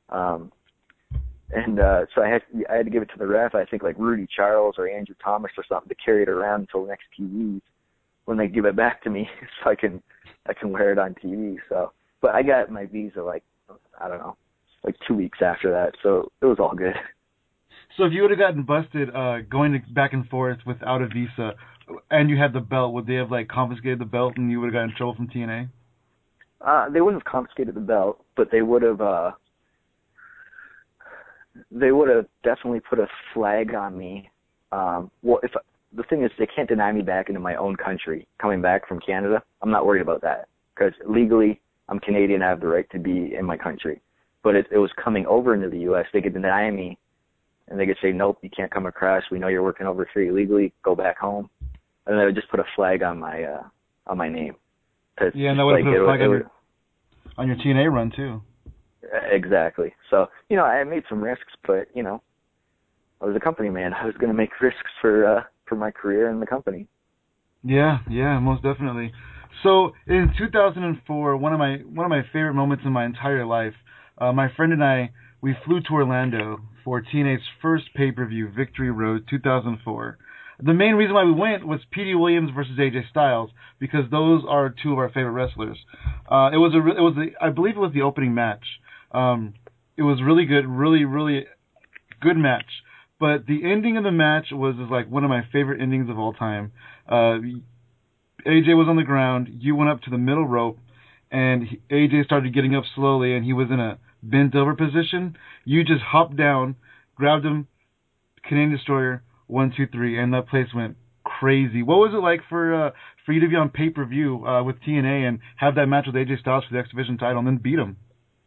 So I had to give it to the ref. I think like Rudy Charles or Andrew Thomas or something to carry it around until the next TV when they give it back to me, so I can wear it on TV. So, but I got my visa like 2 weeks after that, so it was all good. So if you would have gotten busted going back and forth without a visa, and you had the belt, would they have like confiscated the belt and you would have gotten in trouble from TNA? They wouldn't have confiscated the belt, but they would have definitely put a flag on me. The thing is, they can't deny me back into my own country coming back from Canada. I'm not worried about that because legally I'm Canadian. I have the right to be in my country. But it was coming over into the U.S. They could deny me, and they could say, nope, you can't come across. We know you're working over here illegally. Go back home. And they would just put a flag on my name. Yeah, and that would have put a flag on your TNA run too. Exactly. So, you know, I made some risks, but, you know, I was a company man. I was going to make risks for my career in the company. Yeah, most definitely. So in 2004, one of my favorite moments in my entire life, my friend and I, we flew to Orlando for TNA's first pay-per-view, Victory Road 2004. The main reason why we went was Petey Williams versus AJ Styles, because those are two of our favorite wrestlers. I believe it was the opening match. It was really good, really good match. But the ending of the match was like one of my favorite endings of all time. AJ was on the ground. You went up to the middle rope, and AJ started getting up slowly, and he was in a bent over position. You just hopped down, grabbed him, Canadian Destroyer, 1, 2, 3, and that place went crazy. What was it like for you to be on pay-per-view with TNA and have that match with AJ Styles for the X Division title and then beat him?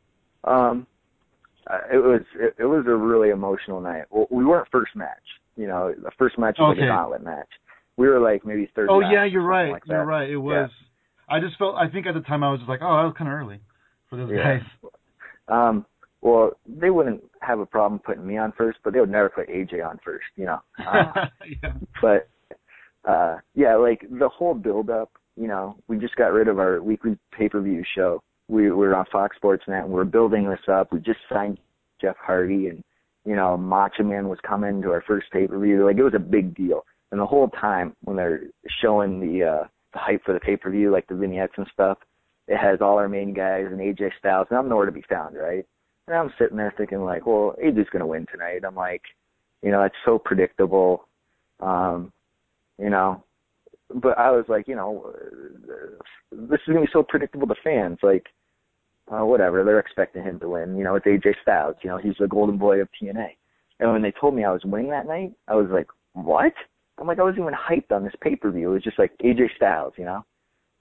It was a really emotional night. Well, we weren't first match. You know, the first match was like a gauntlet match. We were like maybe third. Oh yeah, you're right. Like you're right. It was. Yeah. I think at the time I was just like, oh, that was kind of early for those guys. Well, they wouldn't have a problem putting me on first, but they would never put AJ on first, you know. Yeah. But, like the whole build-up, you know, we just got rid of our weekly pay-per-view show. We were on Fox Sports Net, and we were building this up. We just signed Jeff Hardy, and, you know, Macho Man was coming to our first pay-per-view. Like, it was a big deal. And the whole time when they're showing the hype for the pay-per-view, like the vignettes and stuff, it has all our main guys and AJ Styles, and I'm nowhere to be found, right? And I'm sitting there thinking, like, well, AJ's going to win tonight. I'm like, you know, it's so predictable, you know. But I was like, you know, this is going to be so predictable to fans. Like, whatever, they're expecting him to win. You know, it's AJ Styles. You know, he's the golden boy of TNA. And when they told me I was winning that night, I was like, what? I'm like, I wasn't even hyped on this pay-per-view. It was just like AJ Styles, you know.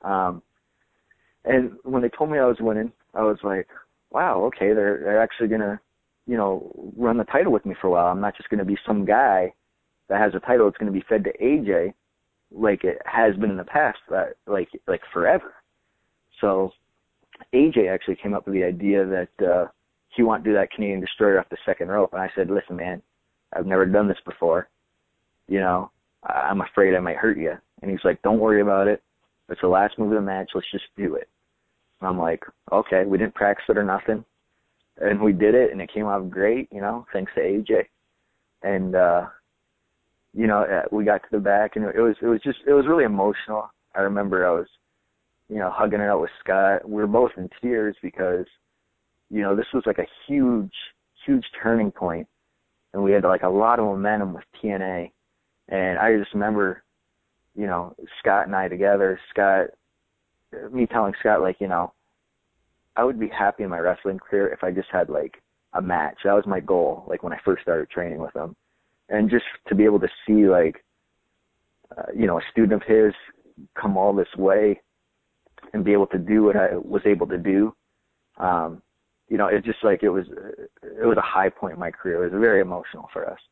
And when they told me I was winning, I was like, wow, okay, they're actually going to, you know, run the title with me for a while. I'm not just going to be some guy that has a title that's going to be fed to AJ like it has been in the past, like forever. So AJ actually came up with the idea that he wanted to do that Canadian Destroyer off the second rope. And I said, listen, man, I've never done this before. You know, I'm afraid I might hurt you. And he's like, don't worry about it. It's the last move of the match. Let's just do it. And I'm like, okay, we didn't practice it or nothing. and we did it, and it came out great, thanks to AJ. And we got to the back, and it was really emotional. I remember I was, hugging it out with Scott. We were both in tears because, this was like a huge, huge turning point, and we had like a lot of momentum with TNA. And I just remember, Scott and I together, me telling Scott, like, I would be happy in my wrestling career if I just had like a match. That was my goal, like when I first started training with him. And just to be able to see like, a student of his come all this way and be able to do what I was able to do, it's just like it was a high point in my career. It was very emotional for us.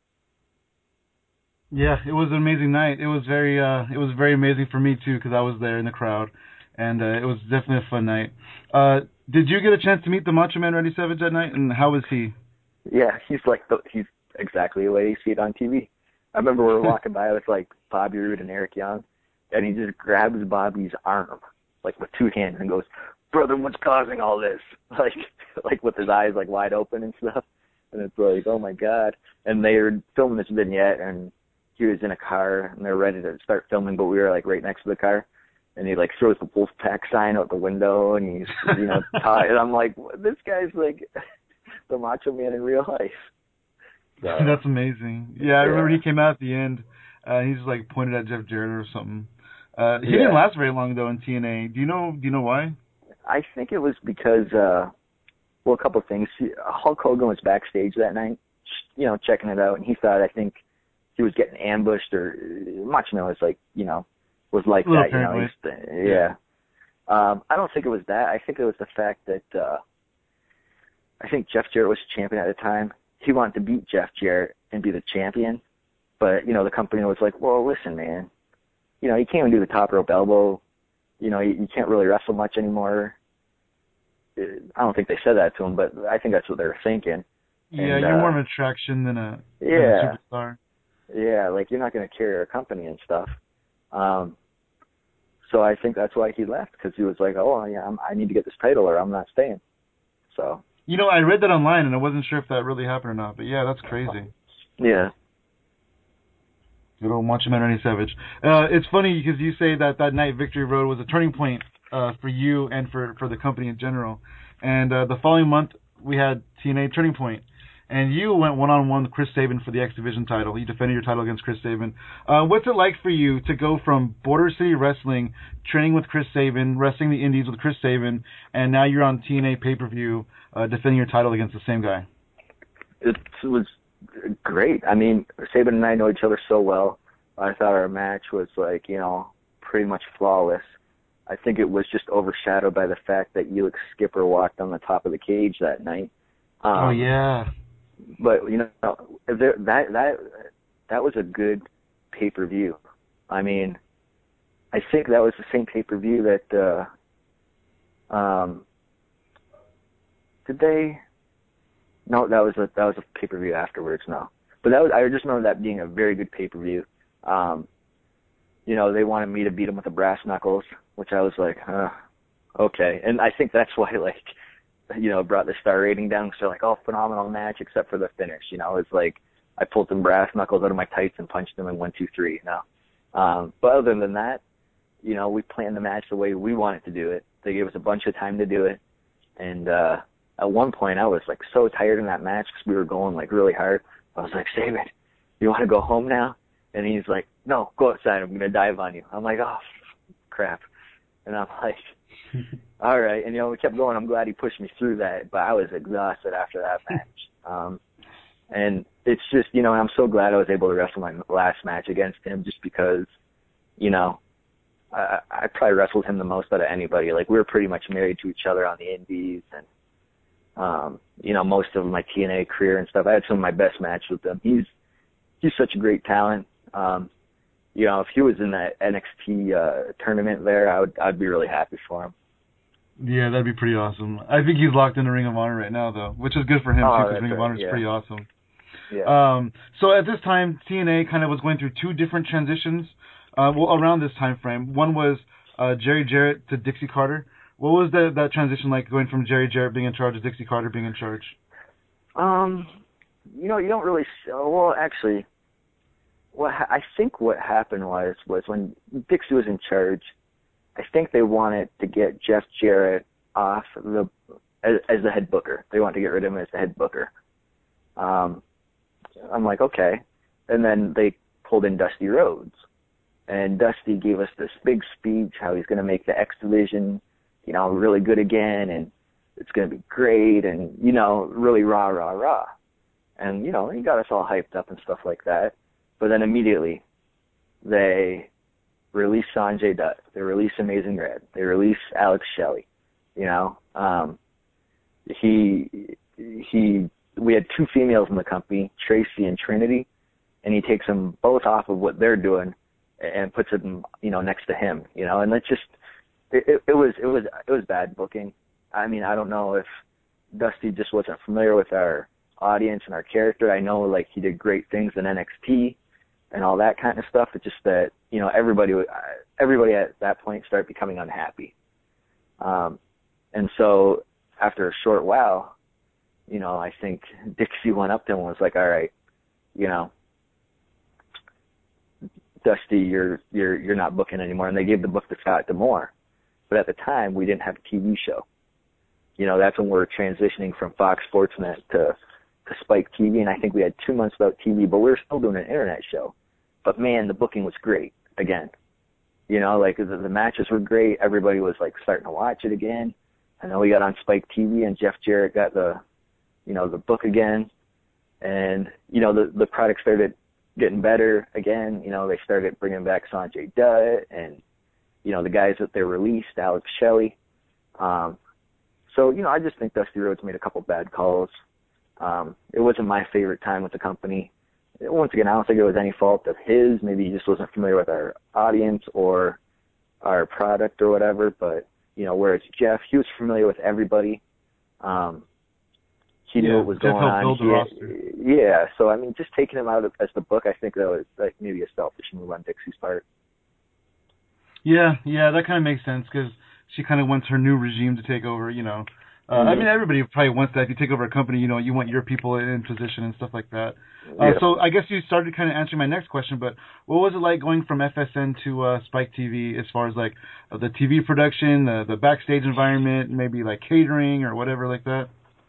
Yeah, it was an amazing night. It was very amazing for me too because I was there in the crowd, and it was definitely a fun night. Did you get a chance to meet the Macho Man Randy Savage that night, and how was he? Yeah, he's exactly the way you see it on TV. I remember we were walking by with like Bobby Roode and Eric Young, and he just grabs Bobby's arm like with two hands and goes, "Brother, what's causing all this?" Like with his eyes like wide open and stuff. And it's like, oh my God. And they were filming this vignette, and he was in a car, and they're ready to start filming, but we were like right next to the car. And he like throws the Wolfpack sign out the window, and he's and I'm like, this guy's like the Macho Man in real life. So, that's amazing. Yeah, I remember he came out at the end. He's like pointed at Jeff Jarrett or something. He didn't last very long though in TNA. Do you know why? I think it was because a couple of things. Hulk Hogan was backstage that night, checking it out, and he thought, I think he was getting ambushed, or Macho Man was like, was like that, yeah. I don't think it was that. I think it was the fact that I think Jeff Jarrett was champion at the time. He wanted to beat Jeff Jarrett and be the champion, but the company was like, well, listen, man, you can't even do the top rope elbow. You can't really wrestle much anymore. I don't think they said that to him, but I think that's what they were thinking. Yeah, you're more of an attraction than a superstar. Yeah, like you're not going to carry our company and stuff. So I think that's why he left, because he was like, oh, yeah, I need to get this title or I'm not staying. So. I read that online, and I wasn't sure if that really happened or not, but yeah, that's crazy. Yeah. Good old Macho Man Randy Savage. It's funny because you say that night Victory Road was a turning point for you and for the company in general. And the following month, we had TNA Turning Point. And you went one-on-one with Chris Sabin for the X Division title. You defended your title against Chris Sabin. What's it like for you to go from Border City Wrestling, training with Chris Sabin, wrestling the Indies with Chris Sabin, and now you're on TNA pay-per-view defending your title against the same guy? It was great. I mean, Sabin and I know each other so well. I thought our match was like, pretty much flawless. I think it was just overshadowed by the fact that Elix Skipper walked on the top of the cage that night. Oh yeah. But that was a good pay-per-view. I mean, I think that was the same pay-per-view that did they? No, that was a pay-per-view afterwards. No, but I just remember that being a very good pay-per-view. They wanted me to beat them with the brass knuckles, which I was like, okay, and I think that's why brought the star rating down. So like, oh, phenomenal match except for the finish. It's like I pulled some brass knuckles out of my tights and punched them in 1, 2, 3. But other than that, we planned the match the way we wanted to do it. They gave us a bunch of time to do it, and at one point I was like so tired in that match because we were going like really hard. I was like, Sabin, you want to go home now? And he's like, no, go outside. I'm gonna dive on you. I'm like, oh, crap. And I'm like, all right. And, we kept going. I'm glad he pushed me through that, but I was exhausted after that match. And it's just, I'm so glad I was able to wrestle my last match against him just because, I probably wrestled him the most out of anybody. Like, we were pretty much married to each other on the indies and, most of my TNA career and stuff. I had some of my best matches with him. He's such a great talent. If he was in that NXT tournament there, I'd be really happy for him. Yeah, that'd be pretty awesome. I think he's locked in the Ring of Honor right now, though, which is good for him, too, because Ring of Honor is pretty awesome. Yeah. So at this time, TNA kind of was going through two different transitions around this time frame. One was Jerry Jarrett to Dixie Carter, What was that transition like, going from Jerry Jarrett being in charge to Dixie Carter being in charge? You don't really. Well, actually, I think what happened was when Dixie was in charge, I think they wanted to get Jeff Jarrett off as the head booker. They wanted to get rid of him as the head booker. I'm like, okay. And then they pulled in Dusty Rhodes. And Dusty gave us this big speech how he's going to make the X Division, really good again, and it's going to be great, and, really rah, rah, rah. And, he got us all hyped up and stuff like that. But then immediately they released Sanjay Dutt. They released Amazing Red. They released Alex Shelley. We had two females in the company, Tracy and Trinity, and he takes them both off of what they're doing and puts them, next to him, and that's just, it was bad booking. I mean, I don't know if Dusty just wasn't familiar with our audience and our character. I know, like, he did great things in NXT and all that kind of stuff. It's just that, everybody at that point started becoming unhappy. And so after a short while, I think Dixie went up to him and was like, all right, Dusty, you're not booking anymore. And they gave the book to Scott D'Amore. But at the time, we didn't have a TV show. That's when we were transitioning from Fox Sportsnet to Spike TV. And I think we had 2 months without TV, but we were still doing an internet show. But, man, the booking was great again. The matches were great. Everybody was, like, starting to watch it again. And then we got on Spike TV, and Jeff Jarrett got the book again. And, the product started getting better again. They started bringing back Sanjay Dutt and, the guys that they released, Alex Shelley. So, I just think Dusty Rhodes made a couple bad calls. It wasn't my favorite time with the company. Once again, I don't think it was any fault of his. Maybe he just wasn't familiar with our audience or our product or whatever. But, whereas Jeff, he was familiar with everybody. He knew what was going on. Yeah, so, I mean, just taking him out as the book, I think that was like maybe a selfish move on Dixie's part. Yeah, that kind of makes sense, because she kind of wants her new regime to take over, I mean, everybody probably wants that. If you take over a company, you want your people in position and stuff like that. So I guess you started kind of answering my next question, but what was it like going from FSN to Spike TV, as far as like the TV production, the backstage environment, maybe like catering or whatever like that?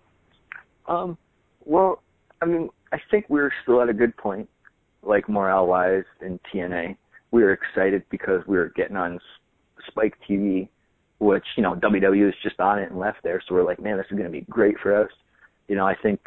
Well, I mean, I think we were still at a good point, like morale-wise in TNA. We were excited because we were getting on Spike TV, which, WWE was just on it and left there. So we're like, man, this is going to be great for us. I think,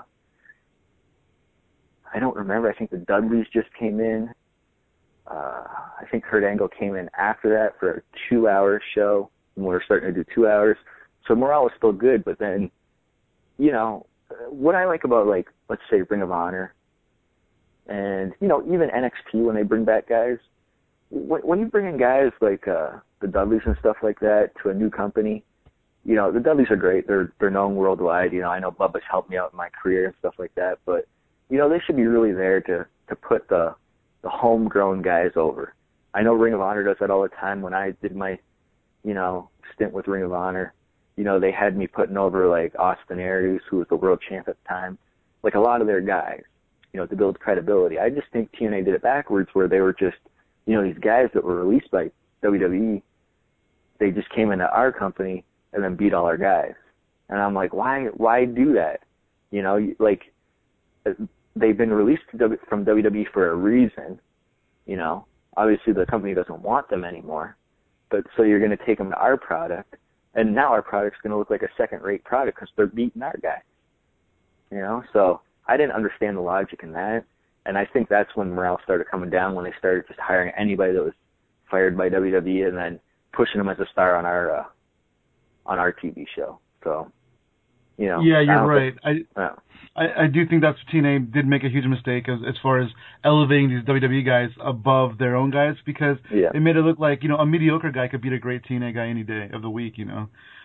I don't remember. I think the Dudleys just came in. I think Kurt Angle came in after that for a 2-hour show, and we were starting to do 2 hours. So morale was still good, but then, what I like about, like, let's say Ring of Honor and, even NXT when they bring back guys, when you bring in guys like the Dudleys and stuff like that to a new company, the Dudleys are great. They're known worldwide. I know Bubba's helped me out in my career and stuff like that, but, they should be really there to put the homegrown guys over. I know Ring of Honor does that all the time. When I did my, stint with Ring of Honor, they had me putting over, like, Austin Aries, who was the world champ at the time, like a lot of their guys, to build credibility. I just think TNA did it backwards, where they were just, these guys that were released by WWE, they just came into our company and then beat all our guys. And I'm like, why do that? Like, they've been released from WWE for a reason. Obviously the company doesn't want them anymore, but so you're going to take them to our product, and now our product's going to look like a second-rate product because they're beating our guys. So I didn't understand the logic in that, and I think that's when morale started coming down, when they started just hiring anybody that was fired by WWE and then pushing them as a star on our TV show. So, Yeah, you're right. I do think that's TNA did make a huge mistake as far as elevating these WWE guys above their own guys, because it made it look like, a mediocre guy could beat a great TNA guy any day of the week,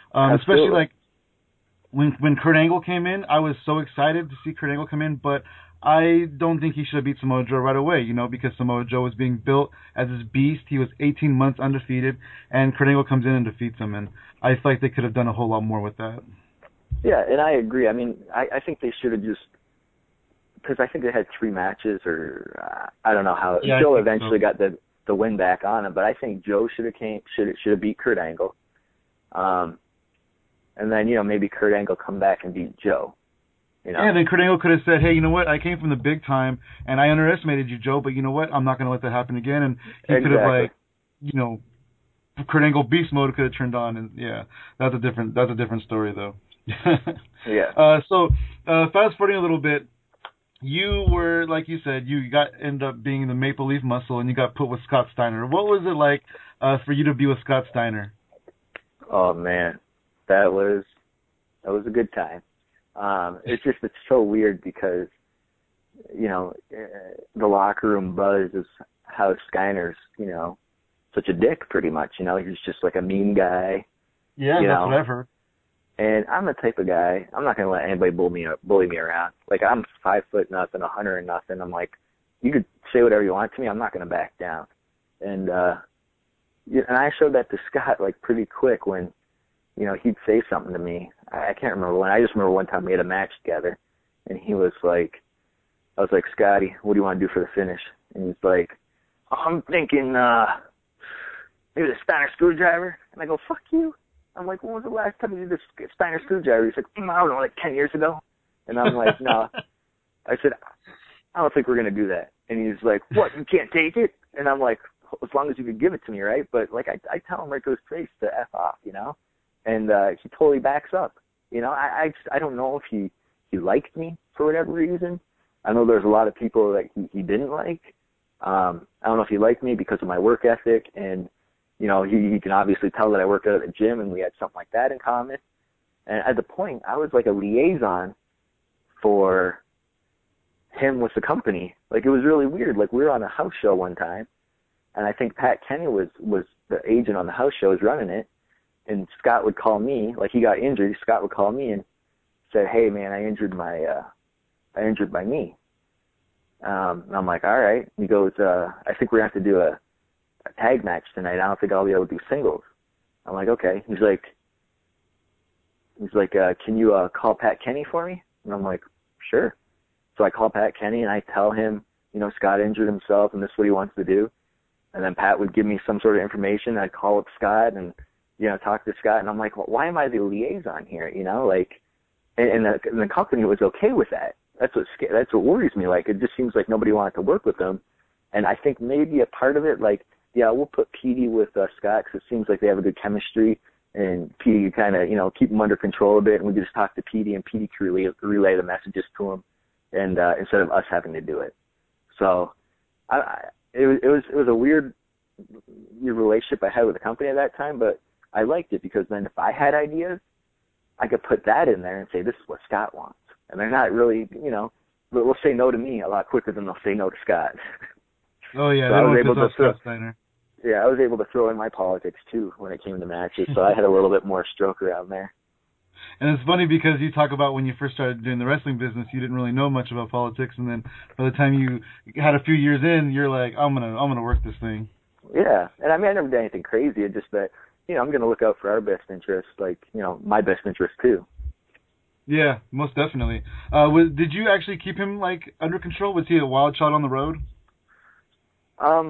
Especially like when Kurt Angle came in, I was so excited to see Kurt Angle come in, but I don't think he should have beat Samoa Joe right away, because Samoa Joe was being built as this beast. He was 18 months undefeated, and Kurt Angle comes in and defeats him, and I feel like they could have done a whole lot more with that. Yeah, and I agree. I mean, I think they should have just, because I think they had 3 matches, or I don't know how. Yeah, Joe eventually got the win back on him, but I think Joe should have beat Kurt Angle. And then, maybe Kurt Angle come back and beat Joe. Yeah, then Kurt Angle could have said, hey, you know what? I came from the big time, and I underestimated you, Joe, but you know what? I'm not going to let that happen again. And he could have, Kurt Angle beast mode could have turned on, and yeah, that's a different story, though. Yeah. So fast forwarding a little bit, you were, like you said, you ended up being the Maple Leaf Muscle, and you got put with Scott Steiner. What was it like for you to be with Scott Steiner? Oh man, that was a good time. It's so weird because, the locker room buzz is how Steiner's, such a dick pretty much. He's just like a mean guy. Yeah, that's what I've heard. And I'm the type of guy, I'm not going to let anybody bully me around. Like, I'm 5 foot nothing, 100 and nothing. I'm like, you could say whatever you want to me, I'm not going to back down. And I showed that to Scott, like, pretty quick when, he'd say something to me. I can't remember when. I just remember one time we had a match together, and he was like, I was like, Scotty, what do you want to do for the finish? And he's like, I'm thinking maybe the Steiner Screwdriver. And I go, fuck you. I'm like, when was the last time you did the Steiner Screwdriver? He's like, I don't know, like 10 years ago. And I'm like, no. I said, I don't think we're going to do that. And he's like, what, you can't take it? And I'm like, as long as you could give it to me, right? But, like, I tell him right to his face to F off, And he totally backs up. I don't know if he liked me for whatever reason. I know there's a lot of people that he didn't like. I don't know if he liked me because of my work ethic, and he can obviously tell that I worked out at the gym and we had something like that in common. And at the point, I was like a liaison for him with the company. Like, it was really weird. Like, we were on a house show one time, and I think Pat Kenny was the agent on the house show, was running it. And Scott would call me, like he got injured. Scott would call me and say, "Hey man, I injured my knee." And I'm like, "All right." And he goes, "I think we're gonna have to do a tag match tonight. I don't think I'll be able to do singles." I'm like, "Okay." He's like, "Can you call Pat Kenny for me?" And I'm like, "Sure." So I call Pat Kenny and I tell him, Scott injured himself and this is what he wants to do. And then Pat would give me some sort of information. I'd call up Scott and talk to Scott, and I'm like, well, why am I the liaison here? And the company was okay with that. That's what worries me. Like, it just seems like nobody wanted to work with them, and I think maybe a part of it, like, yeah, we'll put Petey with Scott because it seems like they have a good chemistry, and Petey kind of, keep him under control a bit, and we could just talk to Petey, and Petey could relay the messages to him, and instead of us having to do it. So, it was a weird relationship I had with the company at that time, but I liked it because then if I had ideas, I could put that in there and say, this is what Scott wants. And they're not really, they'll say no to me a lot quicker than they'll say no to Scott. Oh, yeah, so I was able to Scott Steiner. Yeah, I was able to throw in my politics, too, when it came to matches. So I had a little bit more stroke around there. And it's funny because you talk about when you first started doing the wrestling business, you didn't really know much about politics. And then by the time you had a few years in, you're like, I'm gonna work this thing. Yeah. And I mean, I never did anything crazy. It's just that, I'm going to look out for our best interest, like, my best interest too. Yeah, most definitely. Did you actually keep him, like, under control? Was he a wild shot on the road? I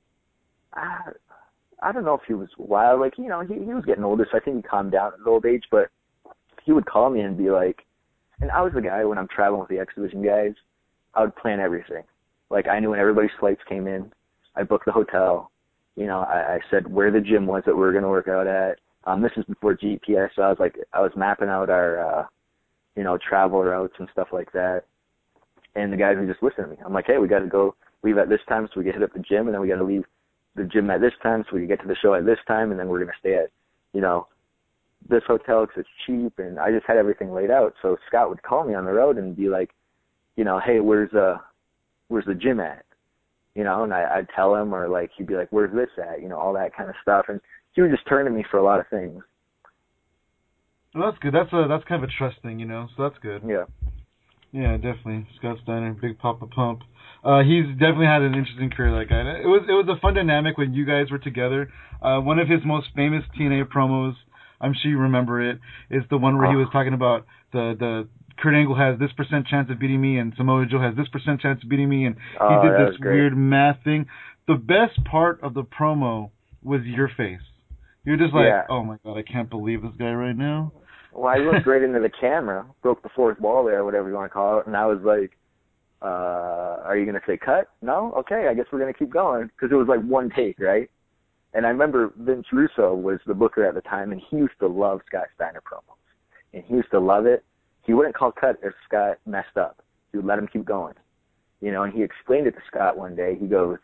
don't know if he was wild. Like, he was getting older, so I think he calmed down at old age, but he would call me and be like, and I was the guy when I'm traveling with the X Division guys, I would plan everything. Like, I knew when everybody's flights came in, I booked the hotel. I said where the gym was that we were going to work out at. This is before GPS, so I was mapping out our, travel routes and stuff like that. And the guys would just listen to me. I'm like, hey, we got to go leave at this time so we can hit up the gym, and then we got to leave the gym at this time so we can get to the show at this time, and then we're going to stay at, this hotel because it's cheap. And I just had everything laid out. So Scott would call me on the road and be like, hey, where's the gym at? And I'd tell him, or like he'd be like, where's this at? All that kind of stuff. And he would just turn to me for a lot of things. Well, that's good. That's kind of a trust thing, so that's good. Yeah. Yeah, definitely. Scott Steiner, Big Papa Pump. He's definitely had an interesting career, that guy. It was a fun dynamic when you guys were together. One of his most famous TNA promos, I'm sure you remember it, is the one where he was talking about the Kurt Angle has this % chance of beating me and Samoa Joe has this % chance of beating me, and he did this weird math thing. The best part of the promo was your face. You're just like, oh my god, I can't believe this guy right now. Well, I looked right into the camera, broke the fourth wall there, whatever you want to call it, and I was like, are you going to say cut? No? Okay, I guess we're going to keep going, because it was like one take, right? And I remember Vince Russo was the booker at the time, and he used to love Scott Steiner promos. And he used to love it. He wouldn't call cut if Scott messed up. He would let him keep going. You know, and he explained it to Scott one day. He goes,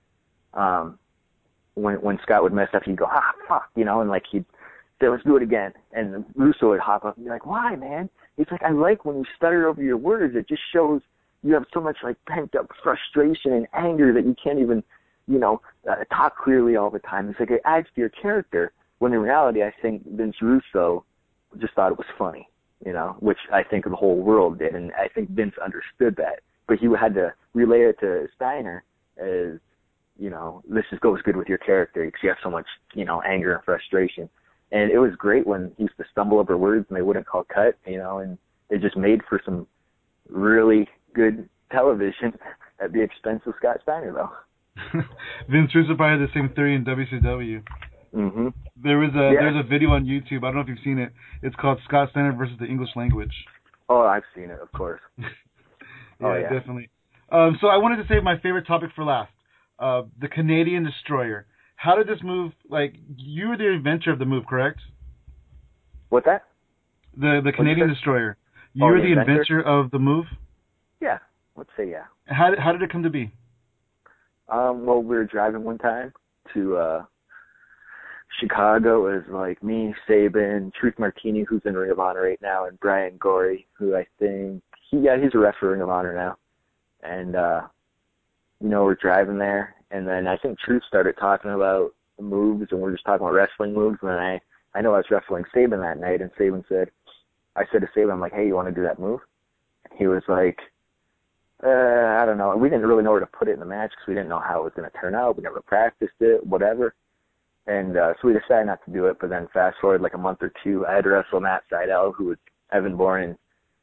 when Scott would mess up, he'd go, fuck, you know, and like he'd say, let's do it again. And Russo would hop up and be like, why, man? He's like, I like when you stutter over your words. It just shows you have so much like pent up frustration and anger that you can't even, you know, talk clearly all the time. It's like it adds to your character. When in reality, I think Vince Russo just thought it was funny, you know, which I think the whole world did. And I think Vince understood that. But he had to relay it to Steiner as, you know, this just goes good with your character because you have so much, you know, anger and frustration. And it was great when he used to stumble over words and they wouldn't call cut, you know, and it just made for some really good television at the expense of Scott Steiner, though. Vince Russo probably had the same theory in WCW. Mm-hmm. There's a video on YouTube. I don't know if you've seen it. It's called Scott Steiner versus the English Language. Oh, I've seen it, of course. Yeah, definitely. So I wanted to save my favorite topic for last. The Canadian Destroyer. How did this move, like, you were the inventor of the move, correct? What's that? The Canadian Destroyer. You were the inventor of the move? Yeah, let's say yeah. How did it come to be? Well, we were driving one time to Chicago. It was like me, Sabin, Truth Martini, who's in Ring of Honor right now, and Brian Gorey, who I think, he's a ref for Ring of Honor now. And, you know, we're driving there, and then I think Truth started talking about the moves, and we're just talking about wrestling moves, and then I know I was wrestling Sabin that night, and I said to Sabin, I'm like, hey, you want to do that move? And he was like, I don't know. We didn't really know where to put it in the match because we didn't know how it was going to turn out. We never practiced it, whatever. And so we decided not to do it, but then fast forward like a month or two, I had to wrestle Matt Sydal, who was Evan Bourne in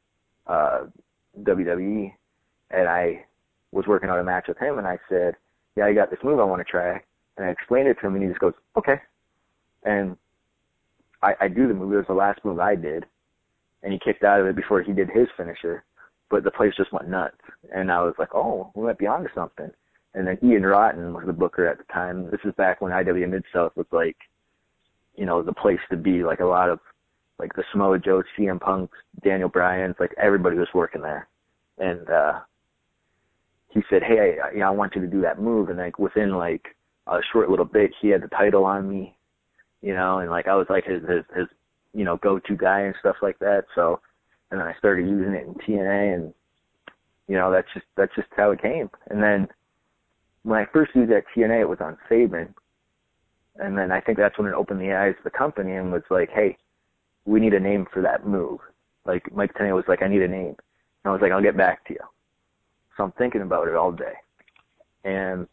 WWE, and I was working on a match with him, and I said, yeah, I got this move I want to try. And I explained it to him, and he just goes, okay. And I do the move. It was the last move I did, and he kicked out of it before he did his finisher, but the place just went nuts. And I was like, oh, we might be onto something. And then Ian Rotten was the booker at the time. This is back when IW Mid-South was like, you know, the place to be. Like a lot of, like the Samoa Joe, CM Punks, Daniel Bryan's, like everybody was working there. And he said, hey, I want you to do that move. And like within like a short little bit, he had the title on me, you know, and like I was like his you know, go-to guy and stuff like that. So, and then I started using it in TNA, and you know, that's just how it came. And then when I first used it at TNA, it was on Sabin, and then I think that's when it opened the eyes of the company and was like, hey, we need a name for that move. Like Mike Tenay was like, I need a name. And I was like, I'll get back to you. So I'm thinking about it all day, and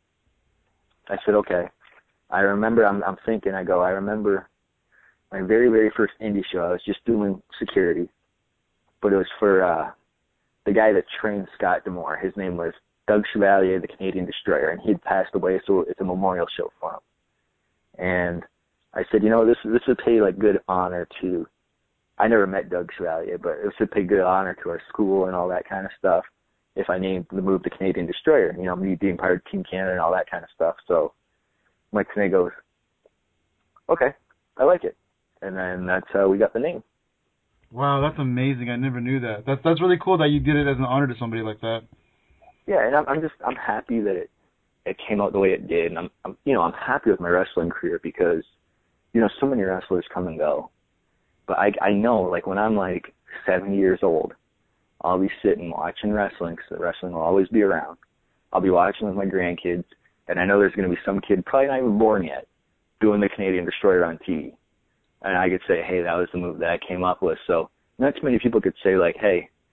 I said, okay. I remember, I'm thinking, I remember my very, very first indie show. I was just doing security, but it was for the guy that trained Scott D'Amore. His name was Doug Chevalier, the Canadian Destroyer, and he'd passed away, so it's a memorial show for him. And I said, you know, this would pay like good honor to, I never met Doug Chevalier, but it would pay good honor to our school and all that kind of stuff if I named the move the Canadian Destroyer, you know, me being part of Team Canada and all that kind of stuff. So Mike Tenay goes, okay, I like it. And then that's how we got the name. Wow, that's amazing. I never knew that. That's really cool that you did it as an honor to somebody like that. Yeah, and I'm happy that it came out the way it did. And I'm happy with my wrestling career because, you know, so many wrestlers come and go. But I know, like, when I'm like 70 years old, I'll be sitting watching wrestling because the wrestling will always be around. I'll be watching with my grandkids, and I know there's going to be some kid, probably not even born yet, doing the Canadian Destroyer on TV. And I could say, hey, that was the move that I came up with. So not too many people could say, like, hey,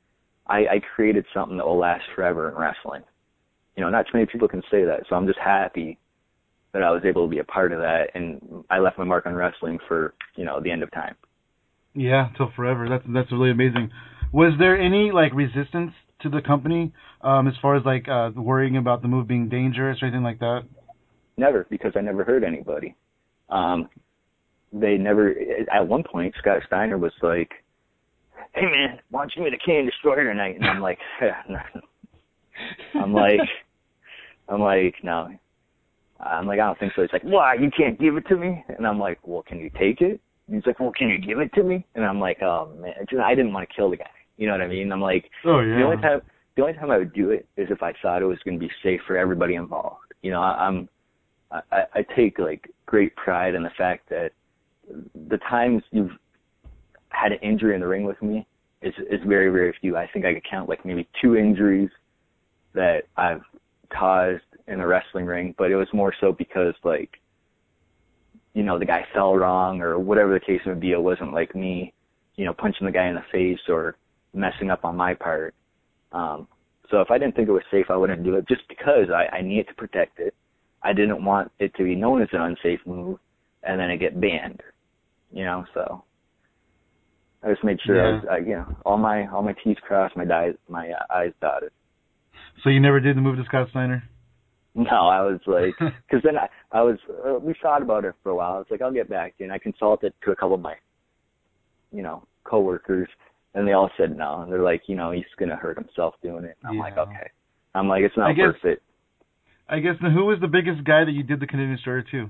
I created something that will last forever in wrestling. You know, not too many people can say that, so I'm just happy that I was able to be a part of that, and I left my mark on wrestling for, you know, the end of time. Yeah, till forever. That's really amazing. Was there any like resistance to the company as far as like worrying about the move being dangerous or anything like that? Never, because I never hurt anybody. They never. At one point, Scott Steiner was like, "Hey man, why don't you meet a Canadian Destroyer tonight?" And I'm like, no. I'm like, no. I'm like, I don't think so. He's like, why? You can't give it to me? And I'm like, well, can you take it? And he's like, well, can you give it to me? And I'm like, oh man, I didn't want to kill the guy. You know what I mean? I'm like, oh yeah. The only time I would do it is if I thought it was going to be safe for everybody involved. You know, I take like great pride in the fact that the times you've had an injury in the ring with me is very, very few. I think I could count like maybe 2 injuries that I've caused in a wrestling ring, but it was more so because, like, you know, the guy fell wrong or whatever the case may be. It wasn't like me, you know, punching the guy in the face or messing up on my part. So if I didn't think it was safe, I wouldn't do it, just because I needed to protect it. I didn't want it to be known as an unsafe move and then it get banned, you know. So I just made sure I was, you know, all my T's crossed, my I's dotted. So you never did the move to Scott Steiner? No, I was like, because then I was, we thought about it for a while. It's like, I'll get back to you. And I consulted to a couple of my, you know, coworkers, and they all said no. And they're like, you know, he's going to hurt himself doing it. And I'm like, okay. I'm like, it's not worth it. I guess, now who was the biggest guy that you did the Canadian Destroyer to?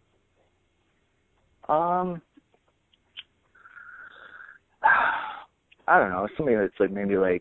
I don't know. Somebody that's like maybe like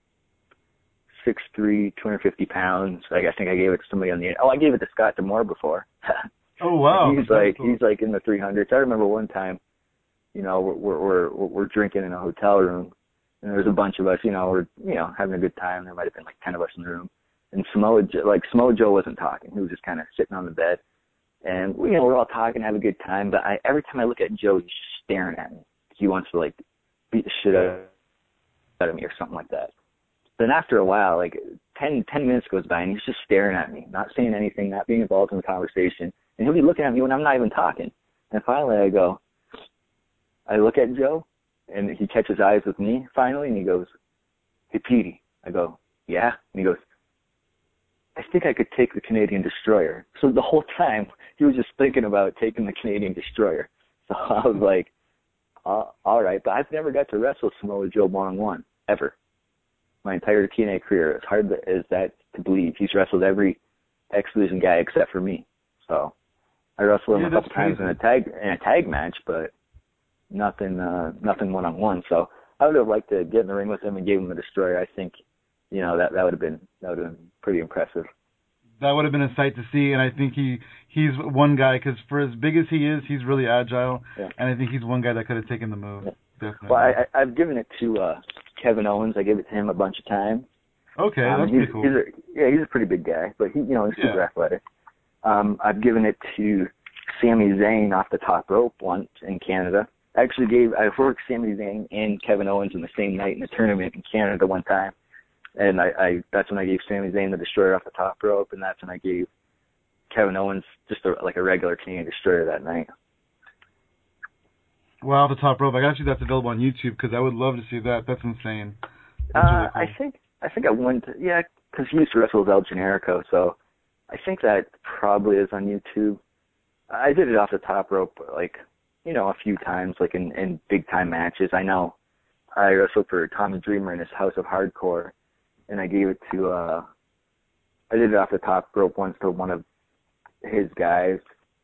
6'3", 250 pounds. Like, I think I gave it to somebody on the. Oh, I gave it to Scott D'Amore before. Oh wow! He's like in the 300s. I remember one time, you know, we're drinking in a hotel room, and there's a bunch of us. You know, we're having a good time. There might have been like 10 of us in the room, and Samoa Joe wasn't talking. He was just kind of sitting on the bed, and we're all talking, have a good time. But every time I look at Joe, he's just staring at me. He wants to like beat the shit out of me or something like that. Then after a while, like 10 minutes goes by, and he's just staring at me, not saying anything, not being involved in the conversation. And he'll be looking at me when I'm not even talking. And finally I look at Joe, and he catches eyes with me finally, and he goes, "Hey, Petey." I go, "Yeah." And he goes, "I think I could take the Canadian Destroyer." So the whole time, he was just thinking about taking the Canadian Destroyer. So I was like, all right. But I've never got to wrestle Samoa Joe one-on-one, ever. My entire TNA career, as hard as that to believe, he's wrestled every X-Division guy except for me. So I wrestled him a couple times in a tag match, but nothing one-on-one. So I would have liked to get in the ring with him and give him the Destroyer. I think, you know, that would have been pretty impressive. That would have been a sight to see, and I think he's one guy, because for as big as he is, he's really agile, and I think he's one guy that could have taken the move. Yeah. Definitely. Well, I've given it to Kevin Owens. I gave it to him a bunch of times. Okay, that's pretty cool. He's a pretty big guy, but he's super athletic. I've given it to Sami Zayn off the top rope once in Canada. I worked Sami Zayn and Kevin Owens in the same night in a tournament in Canada one time. And that's when I gave Sami Zayn the Destroyer off the top rope, and that's when I gave Kevin Owens just a regular Canadian Destroyer that night. Wow, off the top rope. I got you that's available on YouTube, because I would love to see that. That's insane. That's really cool. I think I went, because he used to wrestle with El Generico, so I think that probably is on YouTube. I did it off the top rope, like, you know, a few times, like in big-time matches. I know I wrestled for Tommy Dreamer in his House of Hardcore, and I gave it to, I did it off the top rope once to one of his guys.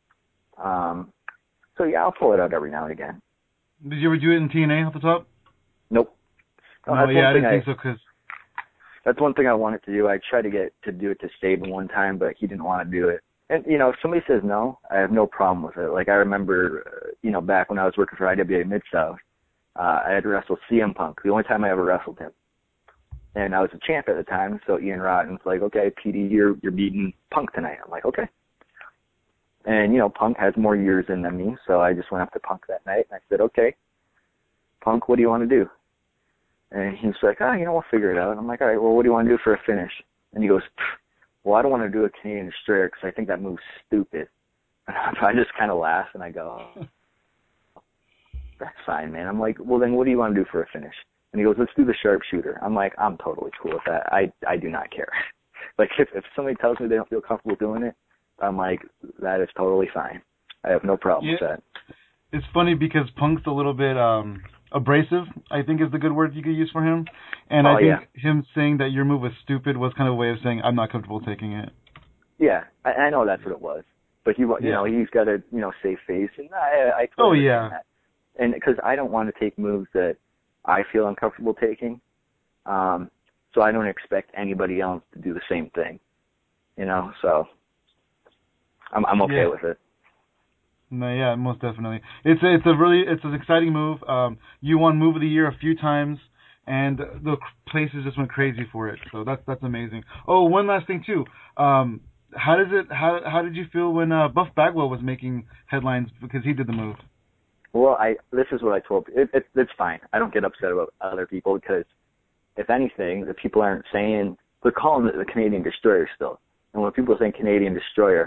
So, yeah, I'll pull it out every now and again. Did you ever do it in TNA off the top? Nope. I didn't think so, because... That's one thing I wanted to do. I tried to get to do it to Sabin one time, but he didn't want to do it. And, you know, if somebody says no, I have no problem with it. Like, I remember, back when I was working for IWA Mid-South, I had wrestled CM Punk, the only time I ever wrestled him. And I was a champ at the time, so Ian Rotten's like, okay, PD, you're beating Punk tonight. I'm like, okay. And, you know, Punk has more years in than me, so I just went up to Punk that night, and I said, okay, Punk, what do you want to do? And he's like, oh, we'll figure it out. And I'm like, all right, well, what do you want to do for a finish? And he goes, well, I don't want to do a Canadian Destroyer because I think that move's stupid. And I just kind of laugh and I go, oh, that's fine, man. I'm like, well, then what do you want to do for a finish? And he goes, let's do the sharpshooter. I'm like, I'm totally cool with that. I do not care. Like, if somebody tells me they don't feel comfortable doing it, I'm like, that is totally fine. I have no problem with that. It's funny because Punk's a little bit abrasive, I think is the good word you could use for him. And I think him saying that your move was stupid was kind of a way of saying, I'm not comfortable taking it. Yeah, I know that's what it was. But you know, he's got a save face, and I totally understand that. And because I don't want to take moves that I feel uncomfortable taking, so I don't expect anybody else to do the same thing. So I'm okay with it. No, yeah, most definitely. It's an exciting move. You won Move of the Year a few times, and the places just went crazy for it. So that's amazing. Oh, one last thing too. How did you feel when Buff Bagwell was making headlines because he did the move? Well, this is what I told you. It's fine. I don't get upset about other people because, if anything, the people aren't saying, they're calling it the Canadian Destroyer still. And when people say Canadian Destroyer,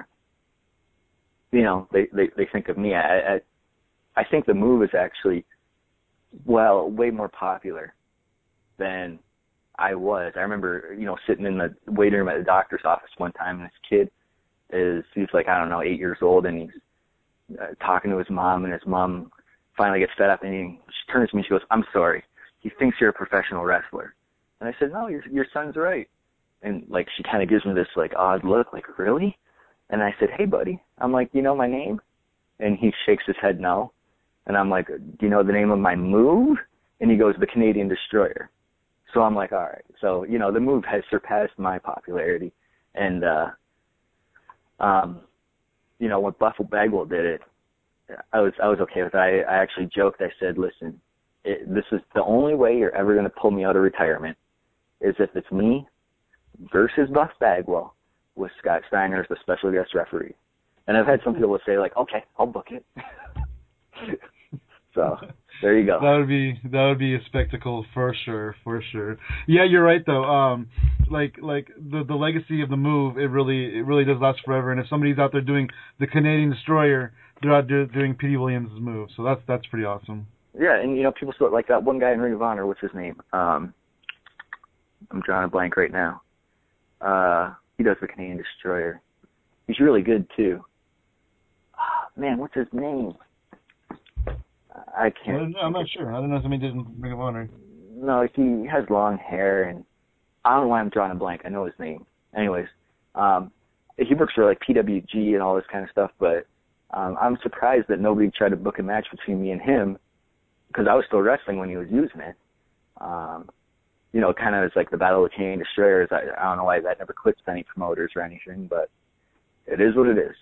they think of me. I think the move is actually, way more popular than I was. I remember, sitting in the waiting room at the doctor's office one time, and this kid he's like, I don't know, 8 years old, and he's talking to his mom, and his mom finally gets fed up, and she turns to me and she goes, I'm sorry. He thinks you're a professional wrestler. And I said, no, your son's right. And, she kind of gives me this, odd look, really? And I said, hey, buddy. I'm like, you know my name? And he shakes his head no. And I'm like, do you know the name of my move? And he goes, the Canadian Destroyer. So I'm like, all right. So, the move has surpassed my popularity. And, when Buffalo Bagwell did it, I was okay with it. I actually joked. I said, listen, this is the only way you're ever going to pull me out of retirement is if it's me versus Buff Bagwell with Scott Steiner as the special guest referee. And I've had some people say, okay, I'll book it. So there you go. That would be a spectacle for sure. Yeah, you're right though. The legacy of the move, it really does last forever. And if somebody's out there doing the Canadian Destroyer, they're out there doing Petey Williams' move. So that's pretty awesome. Yeah, and people still like that one guy in Ring of Honor. What's his name? I'm drawing a blank right now. He does the Canadian Destroyer. He's really good too. Man, what's his name? I can't. I'm not sure. I don't know if somebody did in Ring of Honor. No, he has long hair, and I don't know why I'm drawing a blank. I know his name. Anyways, he works for PWG and all this kind of stuff, but I'm surprised that nobody tried to book a match between me and him because I was still wrestling when he was using it. Kind of as the Battle of the Canadian Destroyers. I don't know why that never clicked with any promoters or anything, but it is what it is.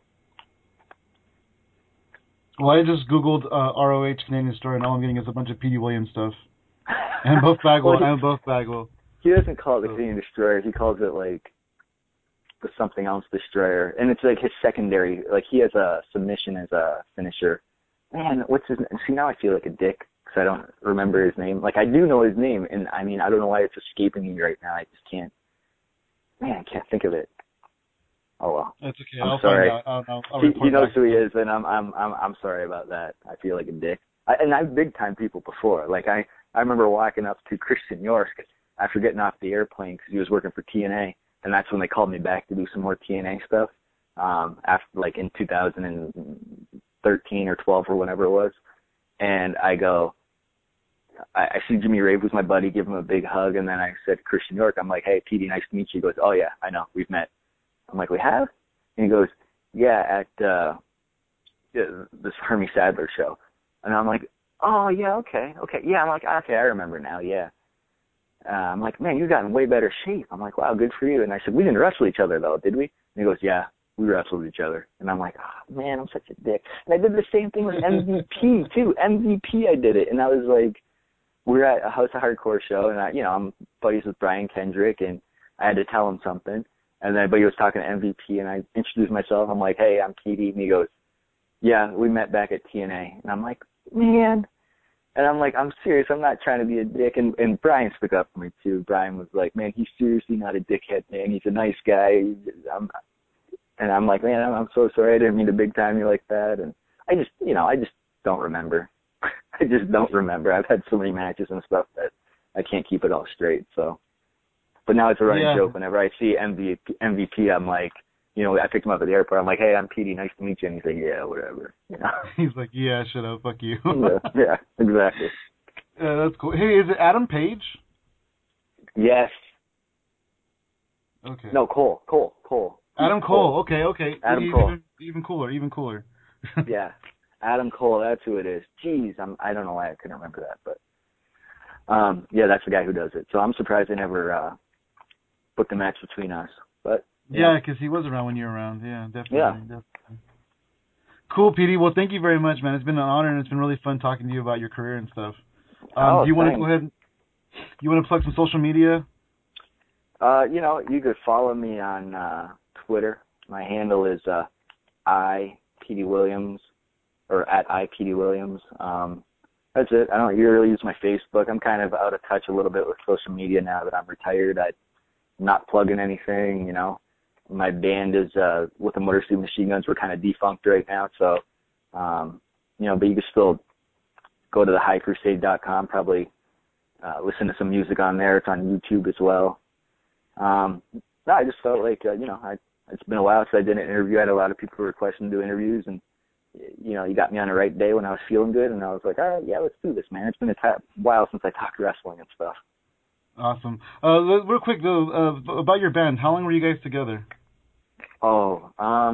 Well, I just Googled ROH Canadian Destroyer, and all I'm getting is a bunch of Petey Williams stuff. And Buff Bagwell. He doesn't call it the Canadian Destroyer. He calls it, the something else Destroyer. And it's, his secondary. He has a submission as a finisher. Man, what's his name? See, now I feel like a dick because I don't remember his name. I do know his name, and, I don't know why it's escaping me right now. I just can't. Man, I can't think of it. Oh well. That's okay. I'm I'll sorry. Find out. He knows who he is, and I'm sorry about that. I feel like a dick. I've big time people before. I remember walking up to Christian York after getting off the airplane because he was working for TNA, and that's when they called me back to do some more TNA stuff. After in 2013 or 12 or whenever it was, and I go. I see Jimmy Rave was my buddy, give him a big hug, and then I said Christian York. I'm like, hey, Petey, nice to meet you. He goes, oh yeah, I know, we've met. I'm like, we have? And he goes, yeah, at this Hermie Sadler show. And I'm like, oh, yeah, okay. Yeah, I'm like, okay, I remember now, yeah. I'm like, man, you've gotten way better shape. I'm like, wow, good for you. And I said, we didn't wrestle each other, though, did we? And he goes, yeah, we wrestled each other. And I'm like, oh, man, I'm such a dick. And I did the same thing with MVP, too. MVP, I did it. And I was like, we were at a House of Hardcore show, and I'm buddies with Brian Kendrick, and I had to tell him something. And then, but he was talking to MVP, and I introduced myself. I'm like, hey, I'm Petey. And he goes, yeah, we met back at TNA. And I'm like, man. And I'm like, I'm serious. I'm not trying to be a dick. And Brian stuck up for me too. Brian was like, man, he's seriously not a dickhead, man. He's a nice guy. And I'm like, man, I'm so sorry. I didn't mean to big time you like that. And I just don't remember. I just don't remember. I've had so many matches and stuff that I can't keep it all straight. So, but now it's a running joke. Whenever I see MVP, I'm like, you know, I picked him up at the airport. I'm like, hey, I'm Petey. Nice to meet you. And he's like, yeah, whatever. You know? He's like, yeah, shut up. Fuck you. yeah, exactly. That's cool. Hey, is it Adam Page? Yes. Okay. No, Cole. Adam Cole. Okay. Adam Cole. Even cooler. Yeah. Adam Cole, that's who it is. Jeez, I don't know why I couldn't remember that, but yeah, that's the guy who does it. So I'm surprised they never booked a match between us. But yeah, because he was around when you were around. Yeah, definitely. Yeah. Definitely. Cool, Petey. Well, thank you very much, man. It's been an honor, and it's been really fun talking to you about your career and stuff. Do you want to go ahead? You want to plug some social media? You know, you could follow me on Twitter. My handle is @IPDWilliams or @IPDWilliams. That's it. I don't really use my Facebook. I'm kind of out of touch a little bit with social media now that I'm retired. I'm not plugging anything, you know. My band is with the Motor City Machine Guns. We're kind of defunct right now, so you know. But you can still go to thehighcrusade.com. Probably listen to some music on there. It's on YouTube as well. No, I just felt like you know, it's been a while since I did an interview. I had a lot of people requesting to do interviews, and you know, you got me on the right day when I was feeling good, and I was like, all right, yeah, let's do this, man. It's been a while since I talked wrestling and stuff. Awesome. Real quick though, about your band. How long were you guys together? Oh,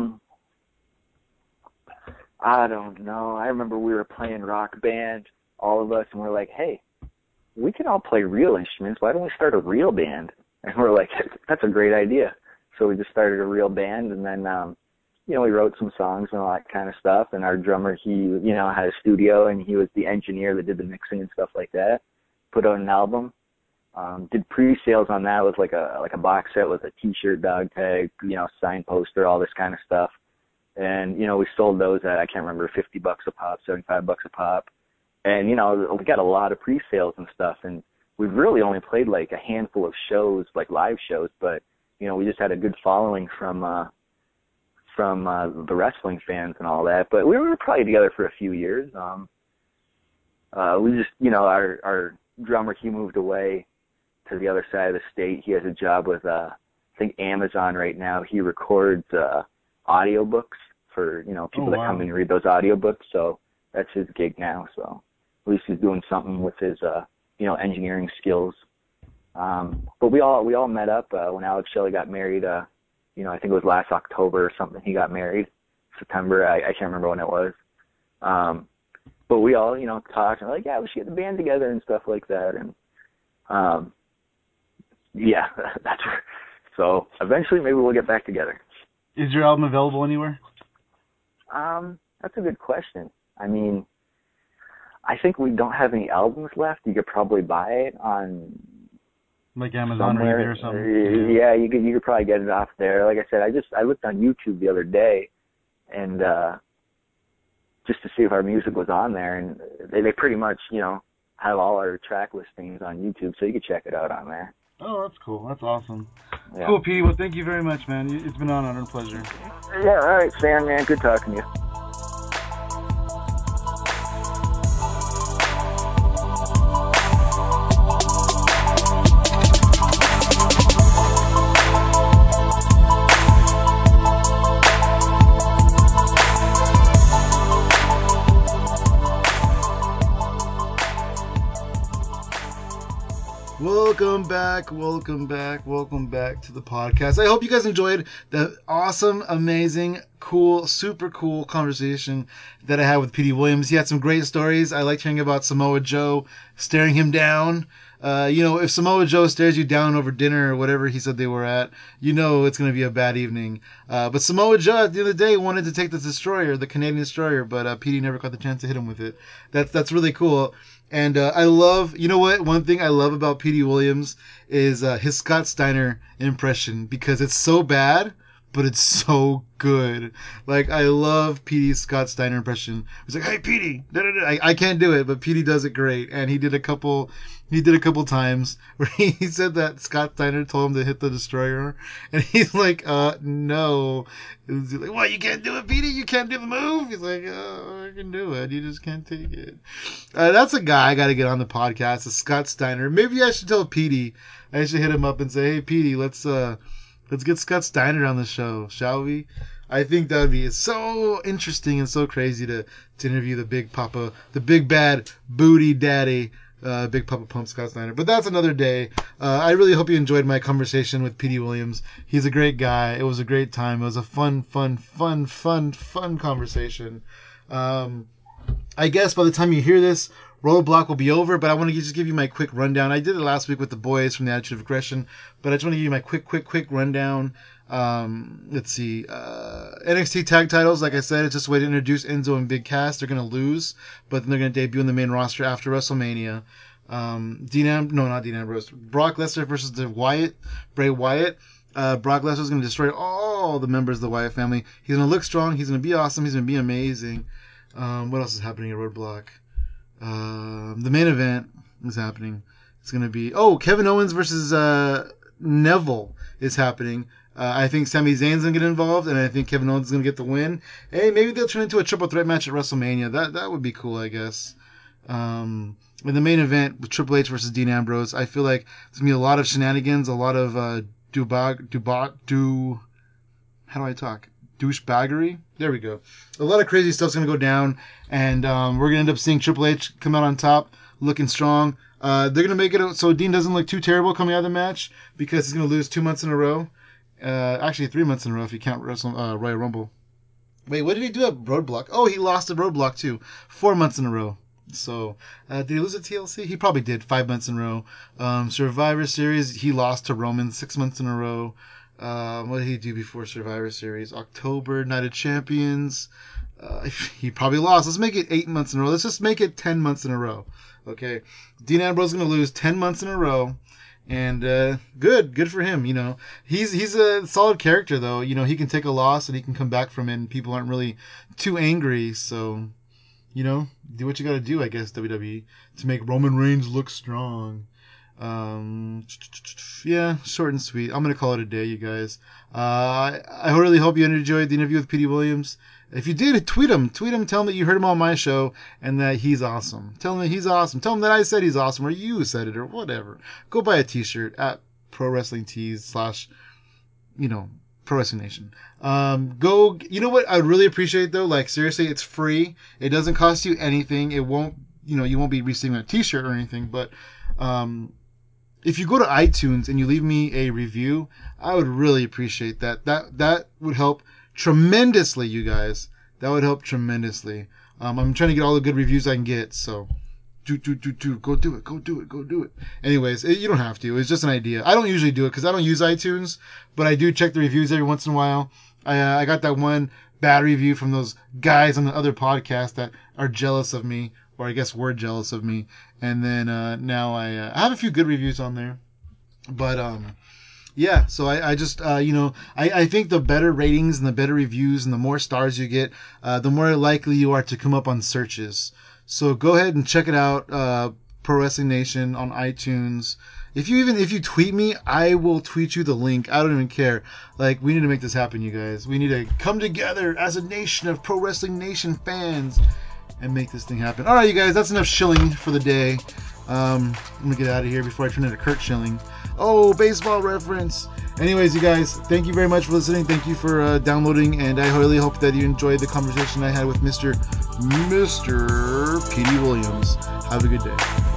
I don't know. I remember we were playing Rock Band, all of us, and we're like, hey, we can all play real instruments. Why don't we start a real band? And we're like, that's a great idea. So we just started a real band, and then, you know, we wrote some songs and all that kind of stuff. And our drummer, he, you know, had a studio, and he was the engineer that did the mixing and stuff like that. Put out an album. Did pre-sales on that with like a box set with a T-shirt, dog tag, you know, sign poster, all this kind of stuff. And you know, we sold those at, I can't remember, $50 a pop, $75 a pop. And you know, we got a lot of pre-sales and stuff. And we've really only played like a handful of shows, like live shows. But you know, we just had a good following from the wrestling fans and all that. But we were probably together for a few years. We just, you know, our drummer, he moved away to the other side of the state. He has a job with I think Amazon right now. He records audiobooks for, you know, people that come in and read those audiobooks. So that's his gig now. So at least he's doing something with his you know, engineering skills. But we all met up when Alex Shelley got married. You know, I think it was last October or something. He got married. September. I can't remember when it was. But we all, you know, talked and like, yeah, we should get the band together and stuff like that. And yeah, that's so eventually maybe we'll get back together. Is your album available anywhere? That's a good question. I mean, I think we don't have any albums left. You could probably buy it on like Amazon somewhere. Or eBay or something. Yeah, you could probably get it off there. Like I said, I looked on YouTube the other day and just to see if our music was on there, and they pretty much, you know, have all our track listings on YouTube, so you can check it out on there. Oh, that's cool. That's awesome. Yeah. Cool, Petey. Well, thank you very much, man. It's been an honor and a pleasure. Yeah, all right, Sam, man. Good talking to you. Welcome back to the podcast. I hope you guys enjoyed the awesome, amazing, cool, super cool conversation that I had with Petey Williams. He had some great stories. I liked hearing about Samoa Joe staring him down. You know, if Samoa Joe stares you down over dinner or whatever he said they were at, you know it's going to be a bad evening. But Samoa Joe at the end of the day wanted to take the Destroyer, the Canadian Destroyer, but Petey never got the chance to hit him with it. That's really cool. And I love, you know what? One thing I love about Petey Williams is his Scott Steiner impression, because it's so bad but it's so good. Like, I love Petey's Scott Steiner impression. He's like, "Hey, Petey." I can't do it, but Petey does it great. And he did a couple times where he said that Scott Steiner told him to hit the destroyer. And he's like, no. He's like, "What, you can't do it, Petey? You can't do the move?" He's like, "Oh, I can do it. You just can't take it." That's a guy I got to get on the podcast, is Scott Steiner. Maybe I should tell Petey. I should hit him up and say, "Hey, Petey, let's get Scott Steiner on the show, shall we?" I think that would be so interesting and so crazy to interview the big bad booty daddy, Big Papa Pump, Scott Steiner. But that's another day. I really hope you enjoyed my conversation with Petey Williams. He's a great guy. It was a great time. It was a fun conversation. I guess by the time you hear this, Roadblock will be over, but I want to just give you my quick rundown. I did it last week with the boys from the Attitude of Aggression, but I just want to give you my quick rundown. Let's see. NXT tag titles, like I said, it's just a way to introduce Enzo and Big Cass. They're going to lose, but then they're going to debut in the main roster after WrestleMania. Not Dean Ambrose. Brock Lesnar versus Bray Wyatt. Brock Lesnar's going to destroy all the members of the Wyatt family. He's going to look strong. He's going to be awesome. He's going to be amazing. What else is happening at Roadblock? The main event is happening. It's going to be... Kevin Owens versus Neville is happening. I think Sami Zayn's going to get involved, and I think Kevin Owens is going to get the win. Hey, maybe they'll turn into a triple threat match at WrestleMania. That would be cool, I guess. In the main event with Triple H versus Dean Ambrose, I feel like there's going to be a lot of shenanigans, a lot of douchebaggery. There we go. A lot of crazy stuff's going to go down, and we're going to end up seeing Triple H come out on top, looking strong. They're going to make it so Dean doesn't look too terrible coming out of the match, because he's going to lose 2 months in a row. Actually, 3 months in a row if you count Royal Rumble. Wait, what did he do at Roadblock? Oh, he lost at Roadblock too. 4 months in a row. So, did he lose at TLC? He probably did. 5 months in a row. Survivor Series, he lost to Roman 6 months in a row. What did he do before Survivor Series? October, Night of Champions. He probably lost. Let's make it 8 months in a row. Let's just make it 10 months in a row. Okay. Dean Ambrose is going to lose 10 months in a row. And good for him. You know, he's a solid character, though. You know, he can take a loss and he can come back from it, and people aren't really too angry. So, you know, do what you got to do, I guess, WWE, to make Roman Reigns look strong. Yeah, short and sweet. I'm gonna call it a day, you guys. I really hope you enjoyed the interview with Petey Williams. If you did, tweet him. Tell him that you heard him on my show and that he's awesome. Tell him that he's awesome. Tell him that I said he's awesome, or you said it, or whatever. Go buy a t-shirt at Pro Wrestling Tees / Pro Wrestling Nation. You know what I'd really appreciate, though? Like, seriously, it's free. It doesn't cost you anything. It won't, you won't be receiving a t-shirt or anything, but, if you go to iTunes and you leave me a review, I would really appreciate that. That would help tremendously, you guys. That would help tremendously. I'm trying to get all the good reviews I can get, so go do it. Anyways, you don't have to. It's just an idea. I don't usually do it because I don't use iTunes, but I do check the reviews every once in a while. I got that one bad review from those guys on the other podcast that are jealous of me, or I guess were jealous of me. And then now I have a few good reviews on there. But yeah, so I just I think the better ratings and the better reviews and the more stars you get, the more likely you are to come up on searches. So go ahead and check it out, Pro Wrestling Nation on iTunes. If you tweet me, I will tweet you the link. I don't even care. Like, we need to make this happen, you guys. We need to come together as a nation of Pro Wrestling Nation fans and make this thing happen. All right, you guys, that's enough shilling for the day. I'm gonna get out of here before I turn into Kurt Schilling. Oh, baseball reference. Anyways, you guys, thank you very much for listening. Thank you for downloading, and I really hope that you enjoyed the conversation I had with Mr. Petey Williams. Have a good day.